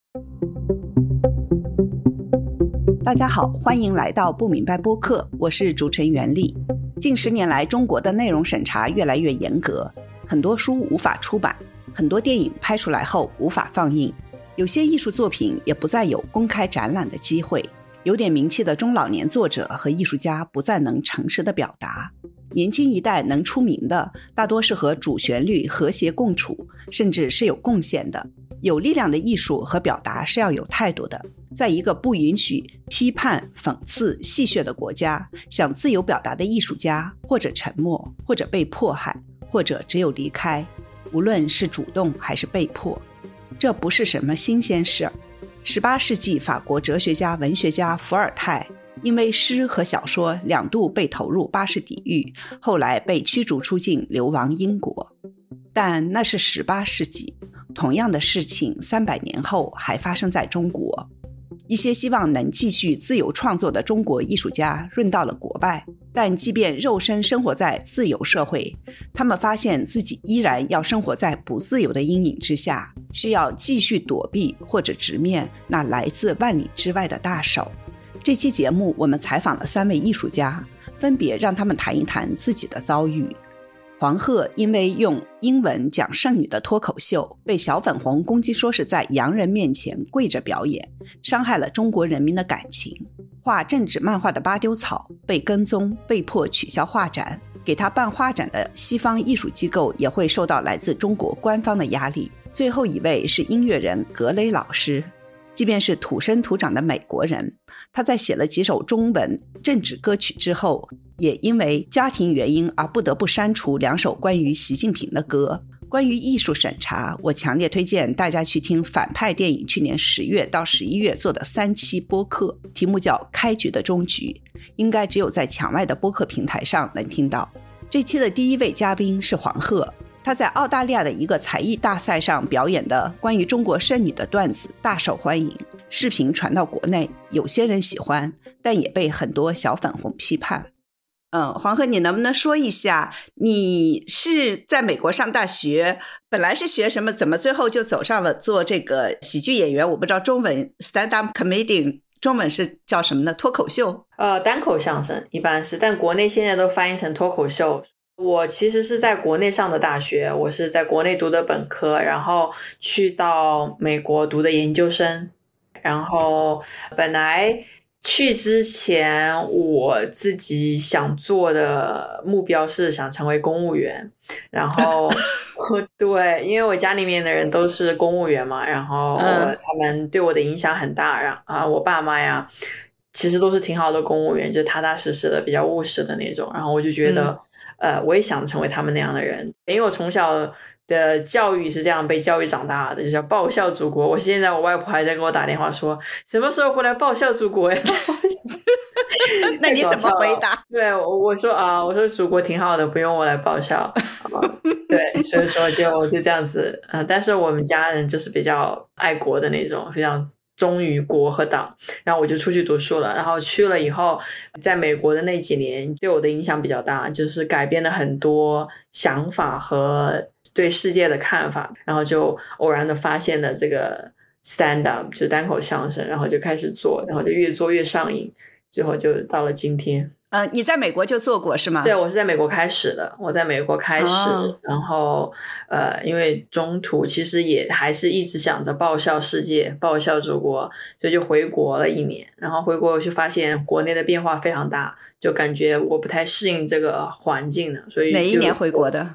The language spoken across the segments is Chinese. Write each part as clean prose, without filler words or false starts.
大家好，欢迎来到不明白播客，我是主持人袁丽。近10年来，中国的内容审查越来越严格，很多书无法出版，很多电影拍出来后无法放映，有些艺术作品也不再有公开展览的机会，有点名气的中老年作者和艺术家不再能诚实的表达。年轻一代能出名的，大多是和主旋律和谐共处，甚至是有贡献的。有力量的艺术和表达是要有态度的。在一个不允许批判、讽刺、戏谑的国家，想自由表达的艺术家，或者沉默，或者被迫害，或者只有离开，无论是主动还是被迫，这不是什么新鲜事儿。18世纪法国哲学家、文学家伏尔泰因为诗和小说2度被投入巴士底狱，后来被驱逐出境，流亡英国。但那是18世纪，同样的事情300年后还发生在中国。一些希望能继续自由创作的中国艺术家润到了国外，但即便肉身生活在自由社会，他们发现自己依然要生活在不自由的阴影之下，需要继续躲避或者直面那来自万里之外的大手。这期节目我们采访了3位艺术家，分别让他们谈一谈自己的遭遇。黄鹤因为用英文讲剩女的脱口秀，被小粉红攻击说是在洋人面前跪着表演，伤害了中国人民的感情。画政治漫画的八丢草被跟踪，被迫取消画展，给他办画展的西方艺术机构也会受到来自中国官方的压力。最后一位是音乐人格雷老师，即便是土生土长的美国人，他在写了几首中文政治歌曲之后，也因为家庭原因而不得不删除2首关于习近平的歌。关于艺术审查，我强烈推荐大家去听反派电影去年10月到11月做的3期播客，题目叫开局的终局，应该只有在墙外的播客平台上能听到。这期的第1位嘉宾是黄鹤，他在澳大利亚的一个才艺大赛上表演的关于中国剩女的段子大受欢迎，视频传到国内，有些人喜欢，但也被很多小粉红批判。黄鹤，你能不能说一下，你是在美国上大学，本来是学什么，怎么最后就走上了做这个喜剧演员？我不知道中文 stand up comedian 中文是叫什么呢？脱口秀？ 单口相声一般是，但国内现在都翻译成脱口秀。我其实是在国内上的大学，我是在国内读的本科，然后去到美国读的研究生。然后本来去之前我自己想做的目标是想成为公务员，然后对，因为我家里面的人都是公务员嘛，然后他们对我的影响很大，我爸妈呀其实都是挺好的公务员，就踏踏实实的比较务实的那种，然后我就觉得我也想成为他们那样的人，因为我从小的教育是这样被教育长大的，就叫报效祖国。我现在我外婆还在给我打电话说什么时候回来报效祖国呀那你怎么回答？ 对，我说我说祖国挺好的，不用我来报效对，所以说就这样子但是我们家人就是比较爱国的那种，非常忠于国和党，然后我就出去读书了，然后去了以后在美国的那几年对我的影响比较大，就是改变了很多想法和对世界的看法，然后就偶然的发现了这个 stand up 就是单口相声，然后就开始做，然后就越做越上瘾，最后就到了今天。 你在美国就做过是吗？ 对，我是在美国开始的，然后因为中途其实也还是一直想着报效世界，报效祖国，所以就回国了1年，然后回国就发现国内的变化非常大，就感觉我不太适应这个环境了，所以哪一年回国的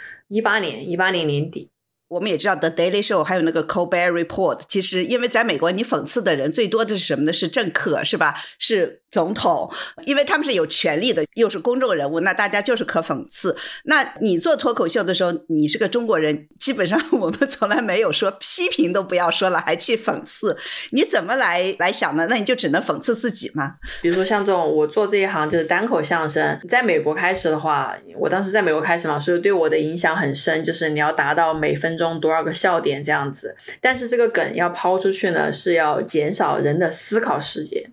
？18年年底。 我们也知道 The Daily Show 还有那个 Colbert Report， 其实因为在美国你讽刺的人最多的是什么呢？是政客是吧？是总统，因为他们是有权力的，又是公众人物，那大家就是可讽刺。那你做脱口秀的时候，你是个中国人，基本上我们从来没有说批评都不要说了，还去讽刺，你怎么来想呢？那你就只能讽刺自己吗？ 比如说像这种我做这一行就是单口相声，在美国开始的话，我当时在美国开始嘛，所以对我的影响很深，就是你要达到每分钟多少个笑点这样子，但是这个梗要抛出去呢，是要减少人的思考时间，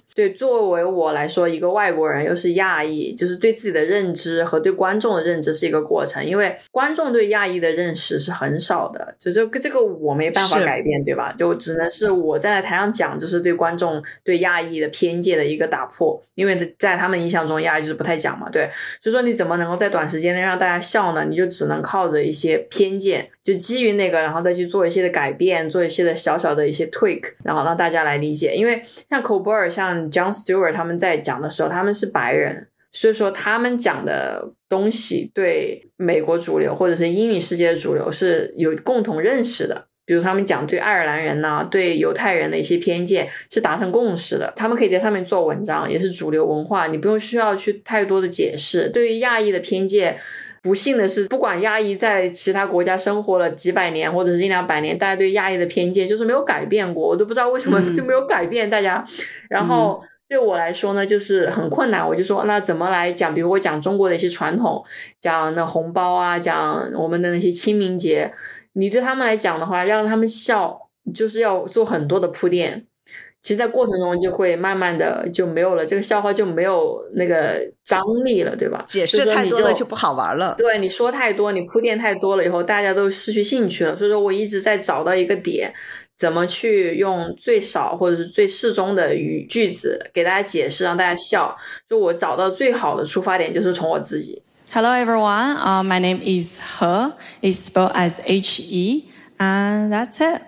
对，作为我来说，一个外国人又是亚裔，就是对自己的认知和对观众的认知是一个过程，因为观众对亚裔的认识是很少的，就这个我没办法改变，对吧？就只能是我站在台上讲，就是对观众对亚裔的偏见的一个打破，因为在他们印象中亚裔就是不太讲嘛，对，所以说你怎么能够在短时间内让大家笑呢？你就只能靠着一些偏见，就基于那个，然后再去做一些的改变，做一些的小小的一些 tweak， 然后让大家来理解。因为像 Colbert 像 Jon Stewart 他们在讲的时候，他们是白人，所以说他们讲的东西对美国主流或者是英语世界的主流是有共同认识的，比如他们讲对爱尔兰人啊对犹太人的一些偏见是达成共识的，他们可以在上面做文章，也是主流文化，你不用需要去太多的解释。对于亚裔的偏见，不幸的是不管亚裔在其他国家生活了几百年或者是100-200年，大家对亚裔的偏见就是没有改变过，我都不知道为什么就没有改变大家。然后对我来说呢就是很困难，我就说那怎么来讲，比如我讲中国的一些传统，讲那红包啊，讲我们的那些清明节，你对他们来讲的话，让他们笑就是要做很多的铺垫，其实在过程中就会慢慢的就没有了，这个笑话就没有那个张力了，对吧？ 解释太多了就不好玩了。 对，你说太多，你铺垫太多了以后，大家都失去兴趣了。所以说我一直在找到一个点，怎么去用最少或者是最适中的句子给大家解释，让大家笑。就我找到最好的出发点就是从我自己。 Hello everyone, my name is He. It's spelled as He, and that's it.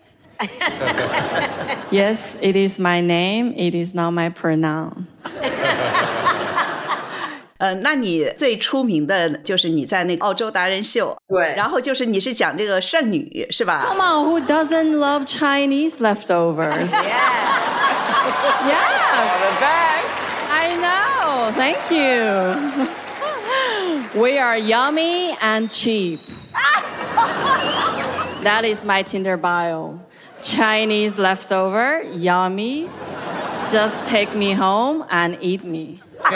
Yes, it is my name. It is not my pronoun. 那你最出名的就是你在那个澳洲达人秀， 对， 然后就是你是讲这个剩女是吧？ Come on, who doesn't love Chinese leftovers? Yeah. Yeah, the best. I know. Thank you. We are yummy and cheap. That is my Tinder bio. Chinese leftover, yummy. Just take me home and eat me.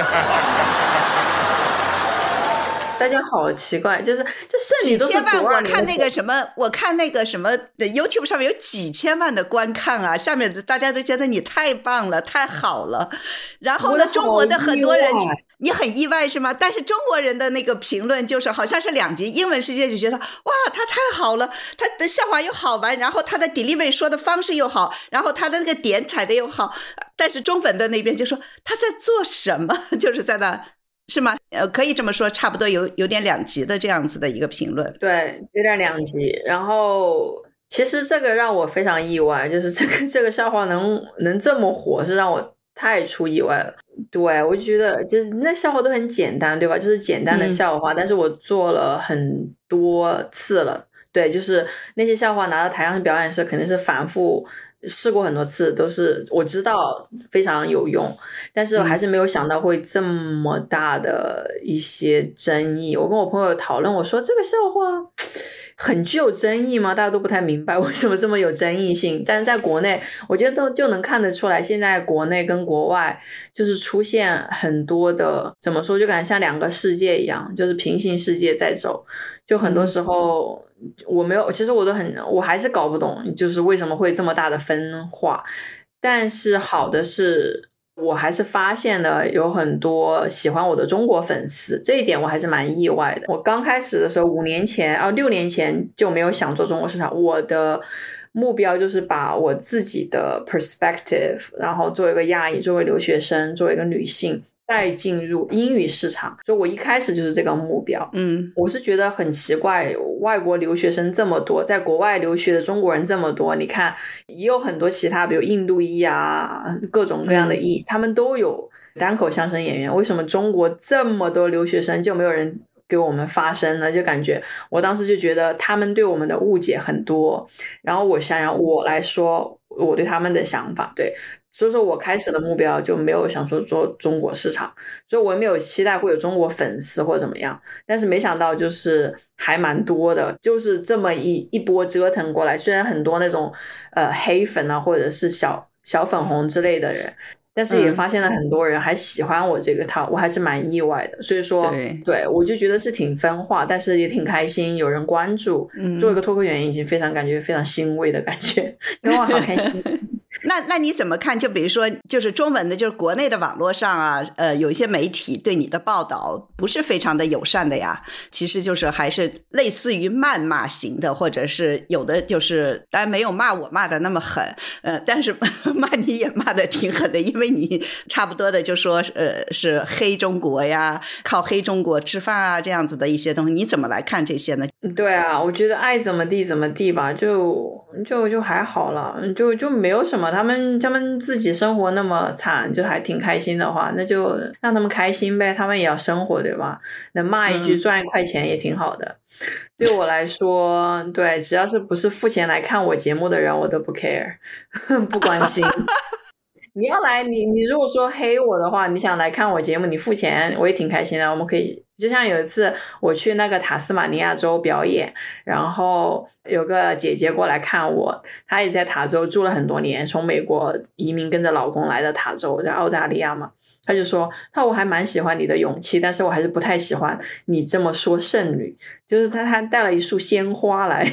大家好奇怪，就是这剩女都是几千万， 多少年的我看那个什么 YouTube 上面有几千万的观看啊，下面大家都觉得你太棒了，太好了。然后呢，中国的很多人，你很意外是吗？但是中国人的那个评论就是好像是两极，英文世界就觉得哇，他太好了，他的笑话又好玩，然后他的 delivery 说的方式又好，然后他的那个点踩的又好，但是中文的那边就说他在做什么，就是在那。是吗？可以这么说，差不多有点两极的这样子的一个评论。 对，有点两极。然后其实这个让我非常意外，就是这个笑话能这么火，是让我太出意外了。对，我就觉得就是那笑话都很简单，对吧？就是简单的笑话，但是我做了很多次了。对，就是那些笑话拿到台上表演时，肯定是反复试过很多次，都是我知道非常有用，但是我还是没有想到会这么大的一些争议。我跟我朋友讨论，我说这个笑话很具有争议吗？大家都不太明白为什么这么有争议性。但是在国内，我觉得就能看得出来，现在国内跟国外就是出现很多的，怎么说，就感觉像两个世界一样，就是平行世界在走。就很多时候其实我还是搞不懂，就是为什么会这么大的分化。但是好的是，我还是发现了有很多喜欢我的中国粉丝，这一点我还是蛮意外的。我刚开始的时候6年前就没有想做中国市场，我的目标就是把我自己的 perspective， 然后作为一个亚裔，作为留学生，作为一个女性带进入英语市场，所以我一开始就是这个目标。我是觉得很奇怪，外国留学生这么多，在国外留学的中国人这么多，你看也有很多其他比如印度裔啊，各种各样的裔，他们都有单口相声演员，为什么中国这么多留学生就没有人给我们发声呢？就感觉我当时就觉得他们对我们的误解很多，然后我想想我来说我对他们的想法，对，所以说我开始的目标就没有想说做中国市场，所以我也没有期待会有中国粉丝或怎么样，但是没想到就是还蛮多的，就是这么一波折腾过来，虽然很多那种黑粉啊或者是小粉红之类的人，但是也发现了很多人还喜欢我这个套，我还是蛮意外的。所以说对我就觉得是挺分化，但是也挺开心有人关注，做一个脱口演员已经感觉非常欣慰的感觉，因为我好开心。 那你怎么看？就比如说，就是中文的，就是国内的网络上啊，有一些媒体对你的报道不是非常的友善的呀。其实就是还是类似于谩骂型的，或者是有的就是当然没有骂我骂的那么狠，但是骂你也骂的挺狠的，因为你差不多的就说是黑中国呀，靠黑中国吃饭啊这样子的一些东西，你怎么来看这些呢？ 对啊，我觉得爱怎么地怎么地吧，就还好了，就没有什么。他们自己生活那么惨，就还挺开心的话，那就让他们开心呗，他们也要生活，对吧？能骂一句赚1块钱也挺好的。对我来说，对，只要是不是付钱来看我节目的人，我都不 care， 不关心。你要来，你如果说黑我的话，你想来看我节目，你付钱，我也挺开心的。我们可以，就像有一次我去那个塔斯马尼亚州表演，然后有个姐姐过来看我，她也在塔州住了很多年，从美国移民跟着老公来的塔州，在澳大利亚嘛。她就说，我还蛮喜欢你的勇气，但是我还是不太喜欢你这么说剩女。就是她带了一束鲜花来。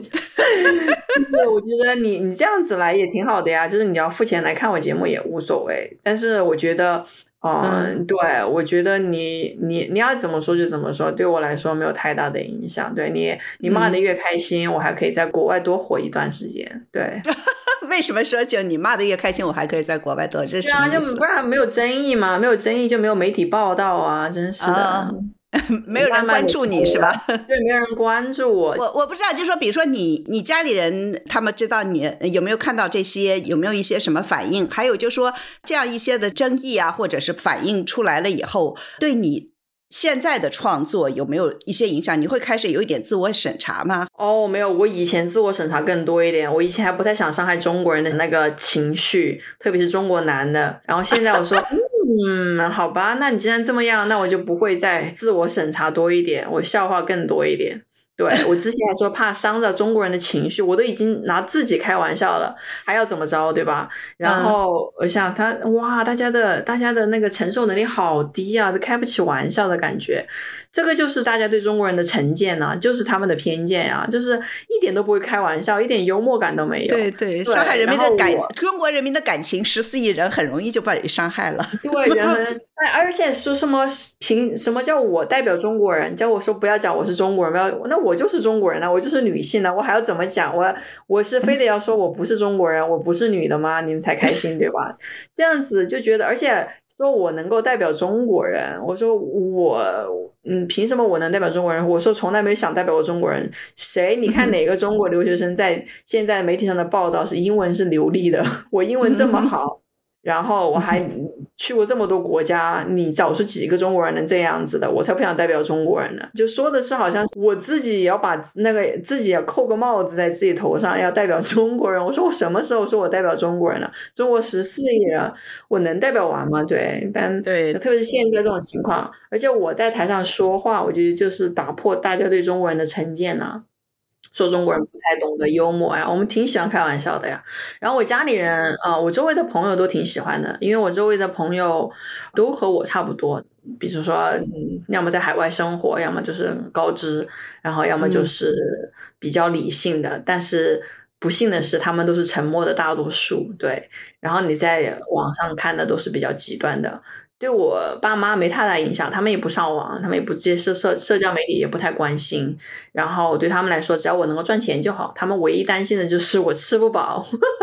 我觉得你这样子来也挺好的呀，就是你要付钱来看我节目也无所谓，但是我觉得对，我觉得你要怎么说就怎么说，对我来说没有太大的影响。对，你骂的越开心，我还可以在国外多活一段时间。对。 为什么说就你骂的越开心，我还可以在国外多？这是什么意思？ 就不然没有争议嘛，没有争议就没有媒体报道啊，真是的。 没有人关注你是吧？ 对，没有人关注我。 我不知道，就是说比如说你家里人他们知道你有没有看到这些，有没有一些什么反应，还有就是说这样一些的争议啊或者是反应出来了以后，对你现在的创作有没有一些影响？你会开始有一点自我审查吗？ 没有，我以前自我审查更多一点，我以前还不太想伤害中国人的那个情绪，特别是中国男的，然后现在我说好吧，那你既然这么样，那我就不会再自我审查多一点，我笑话更多一点。对，我之前还说怕伤到中国人的情绪，我都已经拿自己开玩笑了，还要怎么着，对吧？然后我想大家的那个承受能力好低啊，都开不起玩笑的感觉。这个就是大家对中国人的成见啊，就是他们的偏见啊，就是一点都不会开玩笑，一点幽默感都没有。 对，伤害人民的中国人民的感情，14亿人很容易就把你伤害了。 对，而且说什么叫我代表中国人，叫我说不要讲我是中国人，那我就是中国人啊，我就是女性啊，我还要怎么讲？我是非得要说我不是中国人，我不是女的吗？你们才开心对吧？这样子就觉得，而且说我能够代表中国人，我说凭什么我能代表中国人？我说从来没想代表过中国人。你看哪个中国留学生在现在媒体上的报道是英文是流利的？我英文这么好。然后我还去过这么多国家，你找出几个中国人能这样子的？我才不想代表中国人呢。就说的是好像我自己也要把自己要扣个帽子在自己头上，要代表中国人。我说我什么时候说我代表中国人了？中国14亿人，我能代表完吗？对，特别是现在这种情况，而且我在台上说话，我觉得就是打破大家对中国人的成见啊。说中国人不太懂得幽默呀，我们挺喜欢开玩笑的呀。然后我家里人我周围的朋友都挺喜欢的，因为我周围的朋友都和我差不多，比如说要么在海外生活，要么就是高知，然后要么就是比较理性的，但是不幸的是他们都是沉默的大多数。对，然后你在网上看的都是比较极端的。对我爸妈没太大影响，他们也不上网，他们也不接社交媒体，也不太关心。然后对他们来说，只要我能够赚钱就好。他们唯一担心的就是我吃不饱。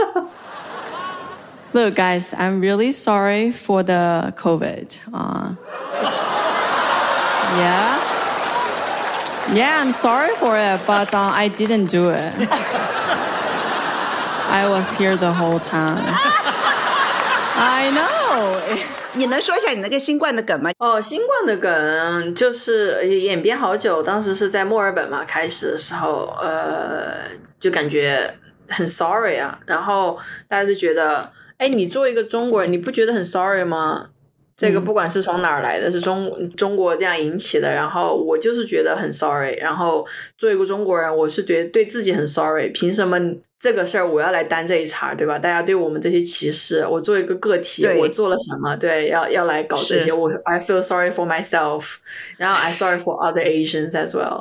Look, guys, I'm really sorry for the COVID. Yeah, I'm sorry for it, but I didn't do it. I was here the whole time. I know. 你能说一下你那个新冠的梗吗？ 新冠的梗就是演变好久，当时是在墨尔本嘛，开始的时候就感觉很 sorry 啊，然后大家就觉得你作为一个中国人，你不觉得很 sorry 吗？这个不管是从哪儿来的，是中国这样引起的，然后我就是觉得很 sorry， 然后作为一个中国人，我是觉得对自己很 sorry， 凭什么这个事儿我要来担这一茬，对吧？大家对我们这些歧视，我作为一个个体，我做了什么？对，要来搞这些，I feel sorry for myself， 然后 I sorry for other Asians as well。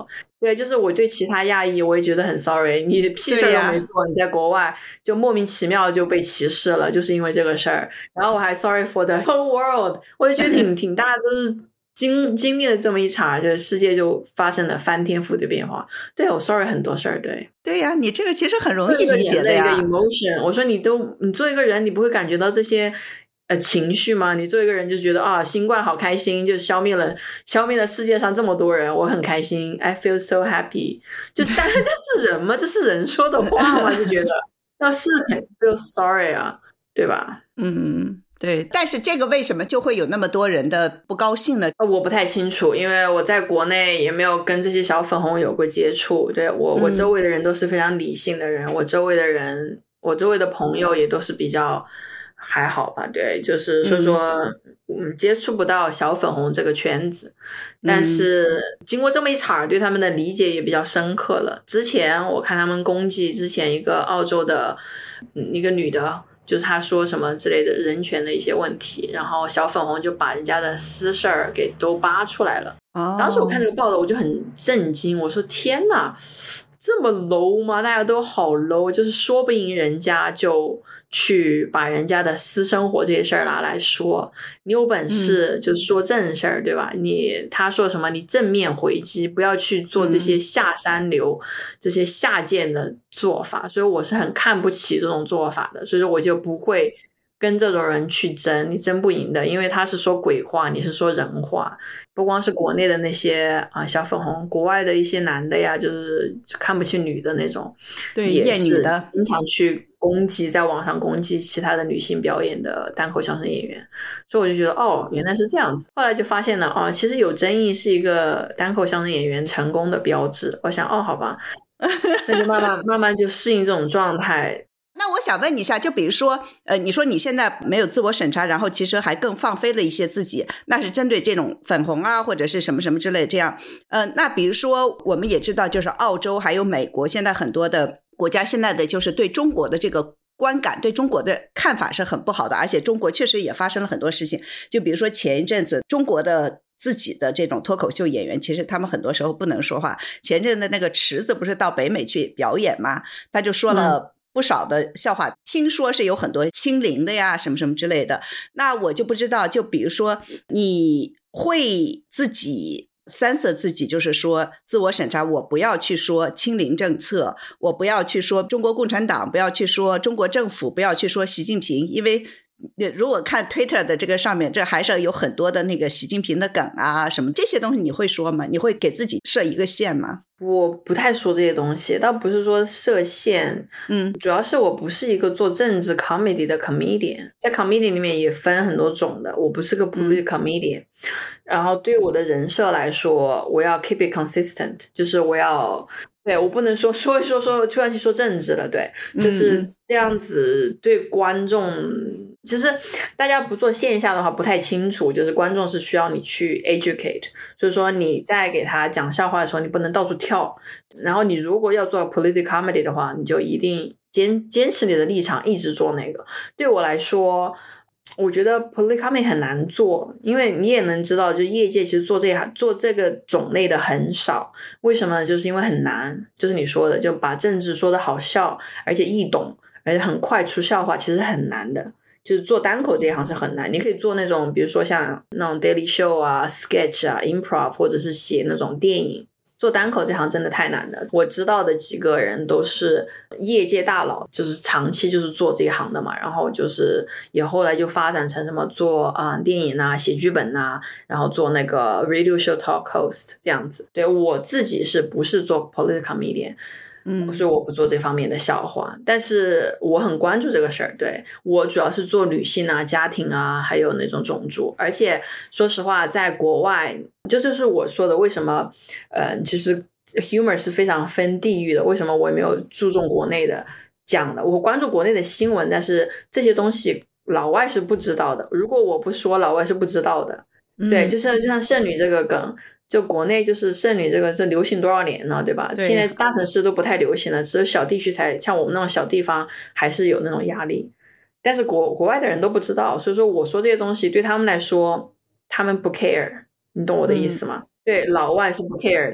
对，就是我对其他亚裔我也觉得很 sorry， 你屁事都没做，你在国外就莫名其妙就被歧视了，就是因为这个事儿。然后我还 sorry for the whole world， 我就觉得挺大，就是经历了这么一场，就世界就发生了翻天覆地变化。对，我 sorry 很多事儿。 对呀，你这个其实很容易理解的呀。 一个 emotion， 我说你做一个人，你不会感觉到这些情绪吗？你做一个人就觉得啊，新冠好开心，就消灭了世界上这么多人，我很开心 ，I feel so happy。就是大概这是人吗？这是人说的话吗？就觉得要是肯 feel sorry 啊，对吧？ 对，但是这个为什么就会有那么多人的不高兴呢？ 我不太清楚，因为我在国内也没有跟这些小粉红有过接触。对，我周围的人都是非常理性的人，我周围的朋友也都是比较还好吧。对，就是说接触不到小粉红这个圈子，但是经过这么一场，对他们的理解也比较深刻了。之前我看他们攻击之前一个澳洲的一个女的，就是他说什么之类的人权的一些问题，然后小粉红就把人家的私事儿给都扒出来了。当时我看这个报道我就很震惊，我说天哪，这么 low 吗？大家都好 low， 就是说不赢人家就去把人家的私生活这些事儿拿来说，你有本事就说正事儿，对吧？他说什么你正面回击，不要去做这些下三流这些下贱的做法。所以我是很看不起这种做法的，所以说我就不会跟这种人去争，你争不赢的，因为他是说鬼话，你是说人话。不光是国内的那些小粉红，国外的一些男的呀，就是看不起女的那种， 对， 也是厌女的， 经常去攻击，在网上攻击其他的女性表演的单口相声演员。所以我就觉得原来是这样子。后来就发现了其实有争议是一个单口相声演员成功的标志。我想好吧，那就慢慢就适应这种状态。 那我想问你一下，就比如说你说你现在没有自我审查，然后其实还更放飞了一些自己，那是针对这种粉红啊或者是什么什么之类这样。那比如说我们也知道，就是澳洲还有美国，现在很多的国家现在的就是对中国的这个观感，对中国的看法是很不好的，而且中国确实也发生了很多事情。就比如说前一阵子中国的自己的这种脱口秀演员，其实他们很多时候不能说话。前阵子那个池子不是到北美去表演吗？他就说了不少的笑话，听说是有很多清零的呀什么什么之类的。那我就不知道，就比如说你会自己censor自己，就是说自我审查，我不要去说清零政策，我不要去说中国共产党，不要去说中国政府，不要去说习近平。因为如果看 Twitter 的这个上面，这还是有很多的那个习近平的梗啊什么这些东西，你会说吗？你会给自己设一个线吗？ 我不太说这些东西，倒不是说设限，主要是我不是一个做政治 comedy 的 comedian， 在 comedy 里面也分很多种的，我不是个 political comedian。然后对我的人设来说，我要 keep it consistent， 就是我不能说突然去说政治了，对，就是这样子对观众。其实大家不做线下的话不太清楚，就是观众是需要你去 educate， 所以说你在给他讲笑话的时候，你不能到处跳。然后你如果要做 political comedy 的话，你就一定坚持你的立场，一直做那个。对我来说，我觉得 political comedy 很难做，因为你也能知道，就业界其实做这个种类的很少。为什么？就是因为很难，就是你说的，就把政治说的好笑，而且易懂，而且很快出笑话，其实很难的。就是做单口这一行是很难，你可以做那种比如说像那种 daily show 啊 sketch 啊 improv， 或者是写那种电影。做单口这行真的太难了，我知道的几个人都是业界大佬，就是长期就是做这一行的嘛，然后就是也后来就发展成什么做电影啊写剧本啊，然后做那个 radio show talk host 这样子。对，我自己是不是做 political comedian，所以我不做这方面的笑话，但是我很关注这个事儿。对，我主要是做女性啊、家庭啊，还有那种种族。而且说实话，在国外，这就是我说的为什么其实 humor 是非常分地域的。为什么我也没有注重国内的讲的？我关注国内的新闻，但是这些东西老外是不知道的。如果我不说，老外是不知道的。对，就像剩女这个梗。就国内就是剩女这个这流行多少年了，对吧？对，现在大城市都不太流行了，只有小地区才，像我们那种小地方还是有那种压力。但是国外的人都不知道，所以说我说这些东西对他们来说，他们不 care， 你懂我的意思吗？对，老外是不 care 的。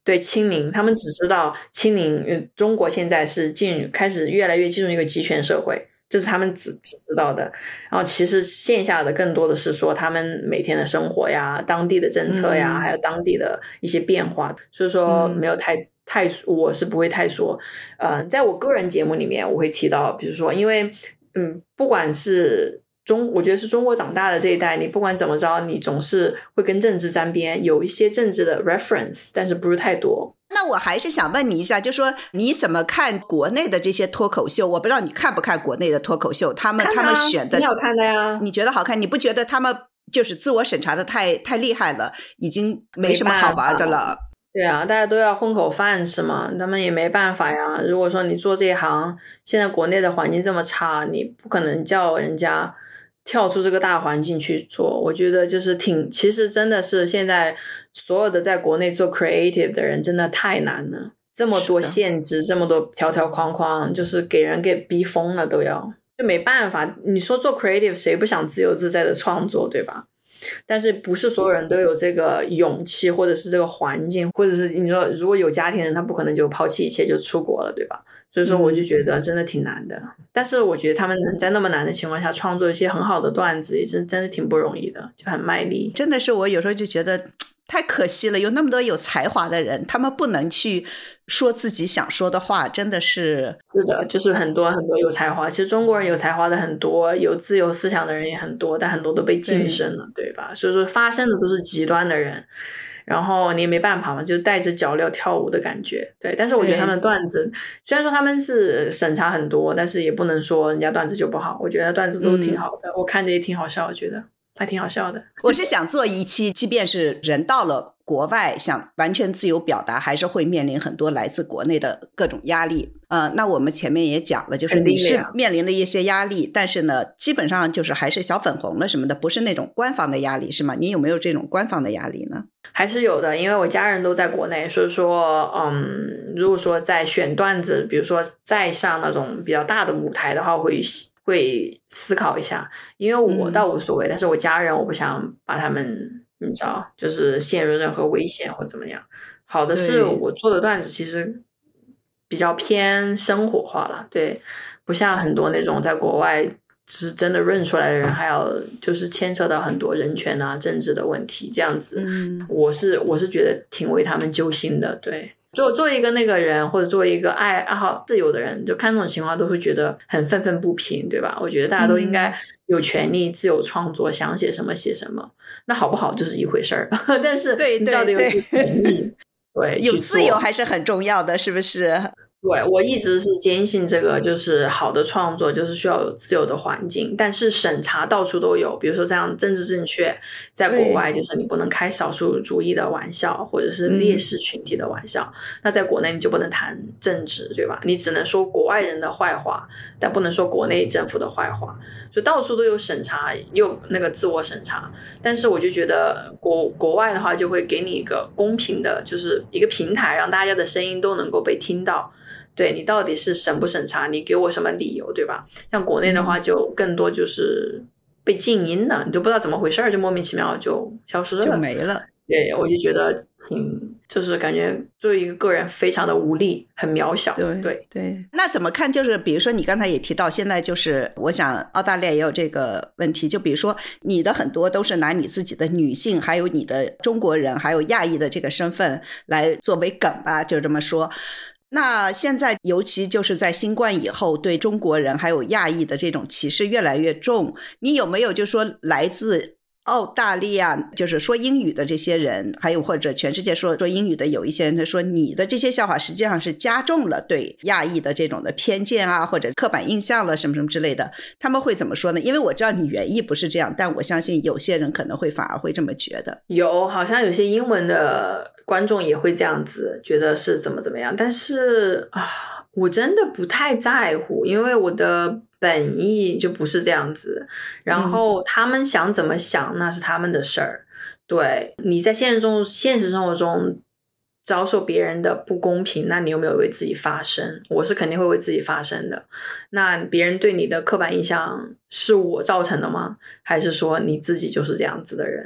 对，清零，他们只知道清零。中国现在是开始越来越进入一个集权社会，这是他们只知道的。然后其实线下的更多的是说他们每天的生活呀、当地的政策呀，还有当地的一些变化。所以说没有太我是不会太说。在我个人节目里面我会提到，比如说因为不管是我觉得是中国长大的这一代，你不管怎么着，你总是会跟政治沾边，有一些政治的 reference， 但是不是太多。 那我还是想问你一下，就说你怎么看国内的这些脱口秀？我不知道你看不看国内的脱口秀，他们选的挺好看的呀。 你觉得好看？你不觉得他们就是自我审查的太厉害了，已经没什么好玩的了？ 对啊，大家都要混口饭吃嘛，他们也没办法呀。如果说你做这一行，现在国内的环境这么差，你不可能叫人家跳出这个大环境去做。我觉得就是其实真的是现在所有的在国内做 creative 的人真的太难了，这么多限制，这么多条条框框，就是给人给逼疯了都要，就没办法。你说做 creative 谁不想自由自在的创作，对吧？但是不是所有人都有这个勇气，或者是这个环境，或者是你说如果有家庭人，他不可能就抛弃一切就出国了，对吧？所以说我就觉得真的挺难的。但是我觉得他们能在那么难的情况下创作一些很好的段子，也是真的挺不容易的，就很卖力。 真的是我有时候就觉得太可惜了，有那么多有才华的人，他们不能去说自己想说的话，真的是的，就是很多很多有才华。其实中国人有才华的很多，有自由思想的人也很多，但很多都被晋升了， 对吧？所以说发生的都是极端的人，然后你也没办法嘛，就带着脚镣跳舞的感觉。对，但是我觉得他们的段子虽然说他们是审查很多，但是也不能说人家段子就不好，我觉得段子都挺好的，我看着也挺好笑，我觉得还挺好笑的。 我是想做一期，即便是人到了国外想完全自由表达，还是会面临很多来自国内的各种压力。那我们前面也讲了，就是你是面临了一些压力，但是呢基本上就是还是小粉红了什么的，不是那种官方的压力，是吗？你有没有这种官方的压力呢？ 还是有的，因为我家人都在国内，所以说如果说在选段子，比如说再上那种比较大的舞台的话，会思考一下。因为我倒无所谓，但是我家人我不想把他们你知道就是陷入任何危险或怎么样。好的是我做的段子其实比较偏生活化了，对，不像很多那种在国外是真的润出来的人，还要就是牵扯到很多人权啊政治的问题这样子。我是觉得挺为他们揪心的。对，做一个那个人，或者做一个爱好自由的人，就看这种情况都会觉得很愤愤不平，对吧？我觉得大家都应该有权利自由创作，想写什么写什么，那好不好就是一回事儿，但是你知道这个权利，对， 有自由还是很重要的，是不是？ 对，我一直是坚信这个，就是好的创作就是需要有自由的环境，但是审查到处都有，比如说这样政治正确，在国外就是你不能开少数主义的玩笑，或者是劣势群体的玩笑，那在国内你就不能谈政治，对吧？你只能说国外人的坏话，但不能说国内政府的坏话，所以到处都有审查，有那个自我审查。但是我就觉得国外的话就会给你一个公平的，就是一个平台，让大家的声音都能够被听到。对，你到底是审不审查，你给我什么理由，对吧？像国内的话就更多就是被静音了，你就不知道怎么回事，就莫名其妙就消失了， 就没了。 对，我就觉得就是感觉作为一个个人非常的无力，很渺小。对。 那怎么看？就是比如说你刚才也提到，现在就是我想澳大利亚也有这个问题，就比如说你的很多都是拿你自己的女性，还有你的中国人，还有亚裔的这个身份来作为梗吧，就这么说。那现在尤其就是在新冠以后，对中国人还有亚裔的这种歧视越来越重，你有没有就说来自澳大利亚就是说英语的这些人，还有或者全世界说英语的有一些人，他说你的这些笑话实际上是加重了对亚裔的这种的偏见啊，或者刻板印象了什么什么之类的，他们会怎么说呢？因为我知道你原意不是这样，但我相信有些人可能会反而会这么觉得。 有，好像有些英文的观众也会这样子觉得是怎么样，但是我真的不太在乎，因为我的本意就不是这样子，然后他们想怎么想那是他们的事儿。对，你在现实生活中遭受别人的不公平，那你有没有为自己发声？我是肯定会为自己发声的。那别人对你的刻板印象是我造成的吗？还是说你自己就是这样子的人？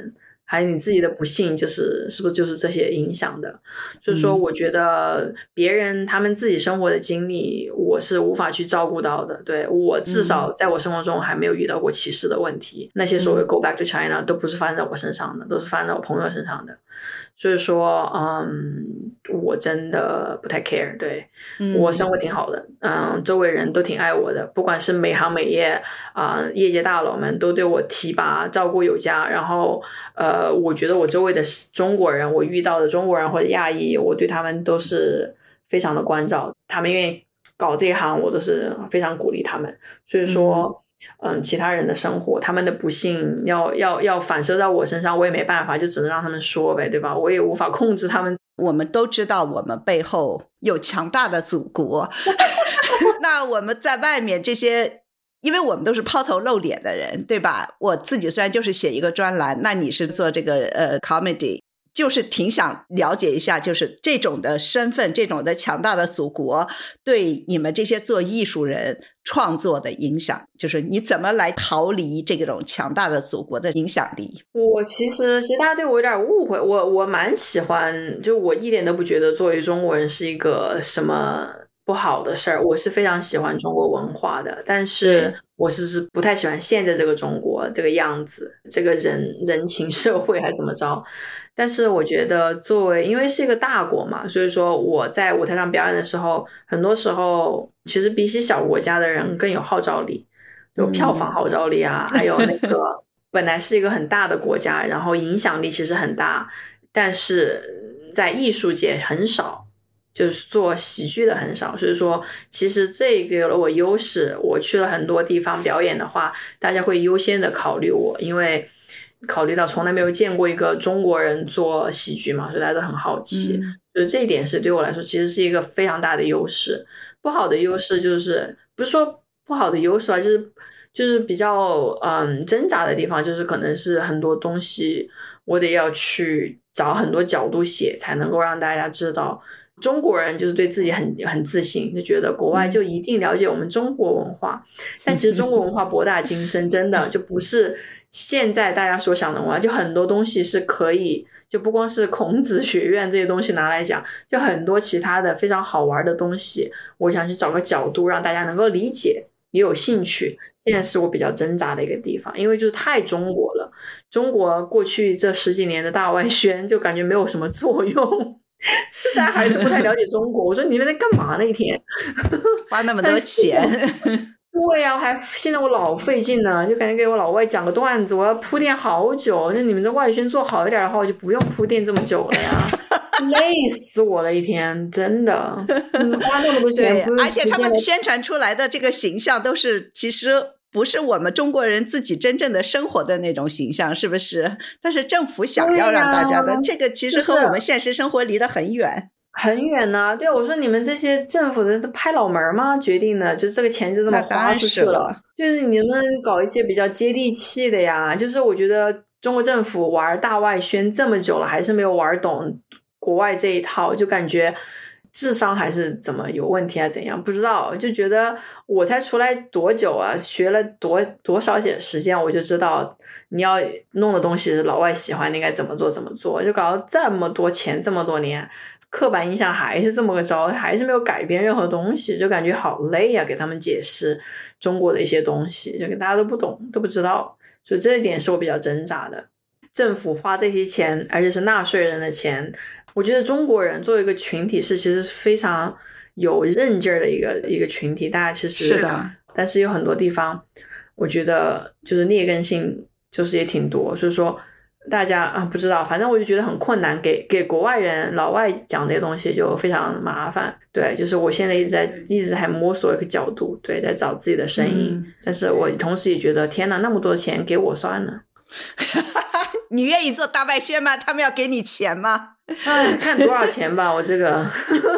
还有你自己的不幸，是不是就是这些影响的？所以说我觉得别人他们自己生活的经历我是无法去照顾到的，对，我至少在我生活中还没有遇到过歧视的问题，那些所谓 go back to China 都不是发生在我身上的，都是发生在我朋友身上的。所以说我真的不太 care， 对，我生活挺好的，周围人都挺爱我的，不管是美行美业业界大佬们都对我提拔照顾有加，然后我觉得我周围的中国人，我遇到的中国人或者亚裔，我对他们都是非常的关照，他们愿意搞这一行我都是非常鼓励他们。所以说其他人的生活他们的不幸要反射在我身上，我也没办法，就只能让他们说呗，对吧？我也无法控制他们。 我们都知道我们背后有强大的祖国那我们在外面这些，因为我们都是抛头露脸的人，对吧？我自己虽然就是写一个专栏，那你是做这个comedy，就是挺想了解一下，就是这种的身份，这种的强大的祖国对你们这些做艺术人创作的影响，就是你怎么来逃离这种强大的祖国的影响力。 我其实大家对我有点误会，我蛮喜欢，就我一点都不觉得作为中国人是一个什么不好的事儿，我是非常喜欢中国文化的，但是我是不太喜欢现在这个中国这个样子，这个人情社会还怎么着。但是我觉得作为因为是一个大国嘛，所以说我在舞台上表演的时候，很多时候其实比起小国家的人更有号召力，有票房号召力啊，还有那个本来是一个很大的国家，然后影响力其实很大，但是在艺术界很少，就是做喜剧的很少。所以说其实这个有了我优势，我去了很多地方表演的话，大家会优先的考虑我，因为考虑到从来没有见过一个中国人做喜剧嘛，所以大家都很好奇，就是这一点是对我来说其实是一个非常大的优势。不好的优势就是不是说不好的优势吧，就是比较挣扎的地方，就是可能是很多东西我得要去找很多角度写，才能够让大家知道中国人就是对自己很自信，就觉得国外就一定了解我们中国文化，但其实中国文化博大精深，真的就不是现在大家所想的文化，就很多东西是可以，就不光是孔子学院这些东西拿来讲，就很多其他的非常好玩的东西，我想去找个角度让大家能够理解也有兴趣，现在是我比较挣扎的一个地方，因为就是太中国了，中国过去这10几年的大外宣就感觉没有什么作用就大家还是不太了解中国。我说你们在干嘛那一天花那么多钱对呀，现在我老费劲呢，就感觉给我老外讲个段子，我要铺垫好久。就你们这外宣做好一点的话，我就不用铺垫这么久了呀，累死我了一天，真的。花那么多钱， 而且他们宣传出来的这个形象都是其实不是我们中国人自己真正的生活的那种形象，是不是？但是政府想要让大家的，这个其实和我们现实生活离得很远。 很远呢，对，我说你们这些政府的拍脑门吗？决定的，就这个钱就这么花出去了。就是你们搞一些比较接地气的呀。就是我觉得中国政府玩大外宣这么久了，还是没有玩懂国外这一套，就感觉智商还是怎么有问题啊？怎样不知道？就觉得我才出来多久啊，学了多少些时间，我就知道你要弄的东西老外喜欢，你应该怎么做，就搞了这么多钱，这么多年。刻板印象还是这么个招，还是没有改变任何东西，就感觉好累啊！给他们解释中国的一些东西，就给大家都不懂，都不知道，所以这一点是我比较挣扎的。政府花这些钱，而且是纳税人的钱，我觉得中国人作为一个群体其实是非常有韧劲儿的一个群体，大家其实是的， 但是有很多地方，我觉得就是劣根性就是也挺多，所以说。大家不知道，反正我就觉得很困难，给国外人老外讲这些东西就非常麻烦。对，就是我现在一直还摸索一个角度，对，在找自己的声音。但是我同时也觉得天哪，那么多钱给我算了。 你愿意做大外宣吗？他们要给你钱吗？ 看多少钱吧，我这个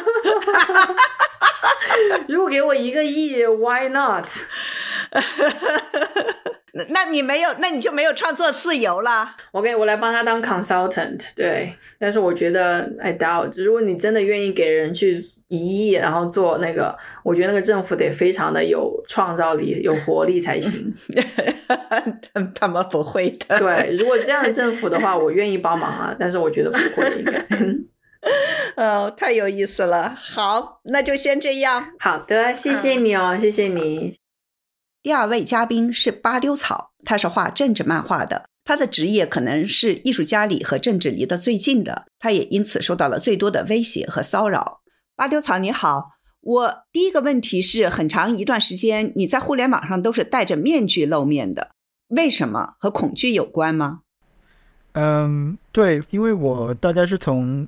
如果给我1个亿 why not 那你就没有创作自由了。 我来帮他当 consultant， 对。但是我觉得 I doubt， 如果你真的愿意给人去一亿，然后做那个，我觉得那个政府得非常的有创造力、有活力才行。 他们不会的。 对，如果这样的政府的话，我愿意帮忙啊，但是我觉得不会应该。 太有意思了。好，那就先这样。 好的，谢谢你哦，谢谢你。 第二位嘉宾是八丢草，他是画政治漫画的，他的职业可能是艺术家里和政治离得最近的，他也因此受到了最多的威胁和骚扰。八丢草你好，我第一个问题是，很长一段时间你在互联网上都是戴着面具露面的，为什么？和恐惧有关吗？ 对，因为我大概是从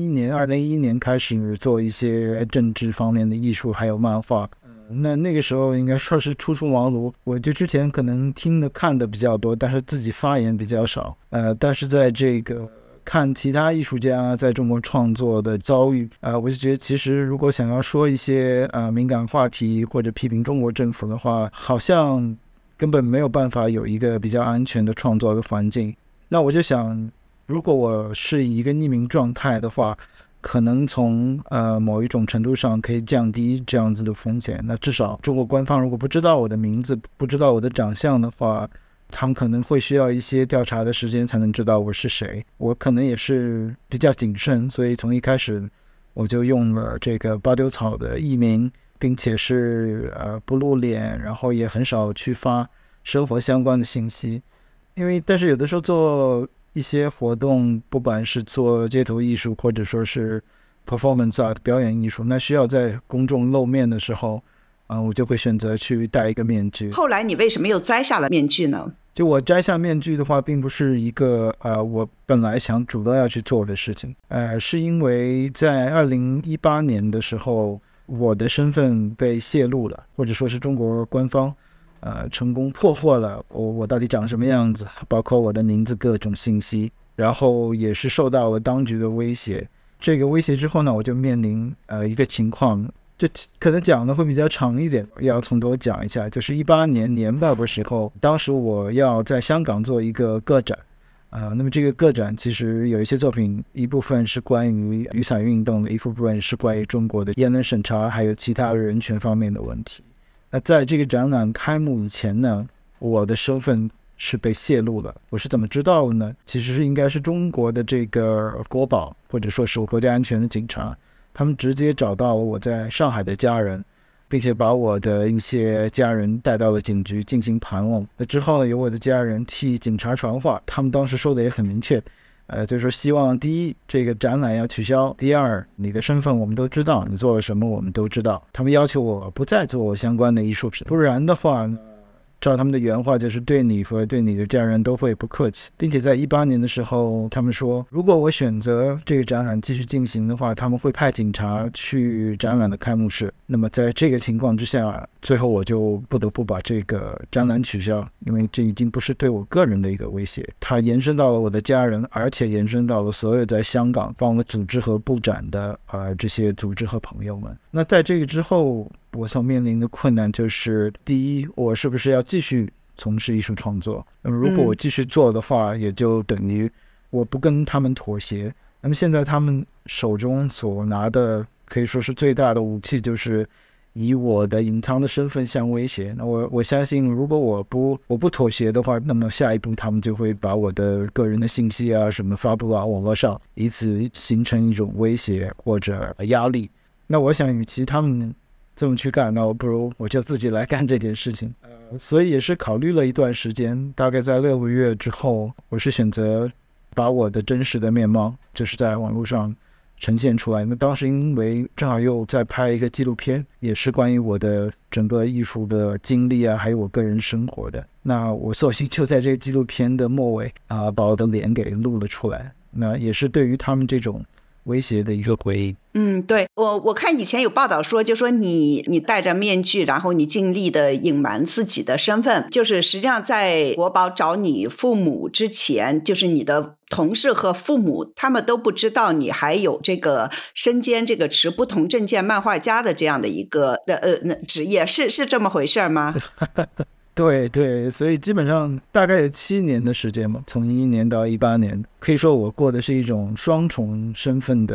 2011年开始做一些政治方面的艺术还有漫画，那个时候应该说是初出茅庐，我就之前可能听的看的比较多，但是自己发言比较少，但是在这个看其他艺术家在中国创作的遭遇，我就觉得其实如果想要说一些敏感话题或者批评中国政府的话，好像根本没有办法有一个比较安全的创作的环境。那我就想，如果我是一个匿名状态的话，可能从某一种程度上可以降低这样子的风险。那至少中国官方如果不知道我的名字，不知道我的长相的话，他们可能会需要一些调查的时间才能知道我是谁。我可能也是比较谨慎，所以从一开始我就用了这个八丢草的艺名，并且是不露脸，然后也很少去发生活相关的信息。但是有的时候做一些活动，不管是做街头艺术或者说是 performance art 表演艺术，那需要在公众露面的时候，我就会选择去戴一个面具。 后来你为什么又摘下了面具呢？ 就我摘下面具的话，并不是一个我本来想主动要去做的事情，是因为在2018年的时候，我的身份被泄露了，或者说是中国官方成功破获了我到底长什么样子，包括我的名字各种信息，然后也是受到了当局的威胁。这个威胁之后呢，我就面临一个情况，就可能讲的会比较长一点，要从头讲一下。就是18年年报的时候，当时我要在香港做一个个展，那么这个个展其实有一些作品，一部分是关于雨伞运动的，一部分是关于中国的言论审查还有其他人权方面的问题。那在这个展览开幕以前呢，我的身份是被泄露了。我是怎么知道的呢？其实是应该是中国的这个国保或者说是国家安全的警察，他们直接找到我在上海的家人，并且把我的一些家人带到了警局进行盘问。那之后呢，由我的家人替警察传话，他们当时说的也很明确，就是说希望第一，这个展览要取消；第二，你的身份我们都知道，你做了什么我们都知道。他们要求我不再做相关的艺术品，不然的话呢，照他们的原话就是对你和对你的家人都会不客气。并且在18年的时候，他们说如果我选择这个展览继续进行的话，他们会派警察去展览的开幕式。那么在这个情况之下，最后我就不得不把这个展览取消，因为这已经不是对我个人的一个威胁，它延伸到了我的家人，而且延伸到了所有在香港帮我组织和布展的这些组织和朋友们。那在这个之后，我所面临的困难就是，第一，我是不是要继续从事艺术创作？那么如果我继续做的话，也就等于我不跟他们妥协。那么现在他们手中所拿的可以说是最大的武器，就是以我的隐藏的身份相威胁。那我相信，如果我不妥协的话，那么下一步他们就会把我的个人的信息什么发布到网络上，以此形成一种威胁或者压力。那我想，与其他们这么去干，那不如我就自己来干这件事情。所以也是考虑了一段时间，大概在6个月之后，我是选择把我的真实的面貌就是在网络上呈现出来。那当时因为正好又在拍一个纪录片，也是关于我的整个艺术的经历还有我个人生活的。那我索性就在这个纪录片的末尾把我的脸给录了出来。那也是对于他们这种威胁的一个回应。 对，我看以前有报道说，就说你戴着面具，然后你尽力的隐瞒自己的身份，就是实际上在国保找你父母之前，就是你的同事和父母他们都不知道你还有这个身兼这个持不同证件漫画家的这样的一个职业，是这么回事吗？ 对，所以基本上大概有7年的时间嘛，从11年到18年，可以说我过的是一种双重身份的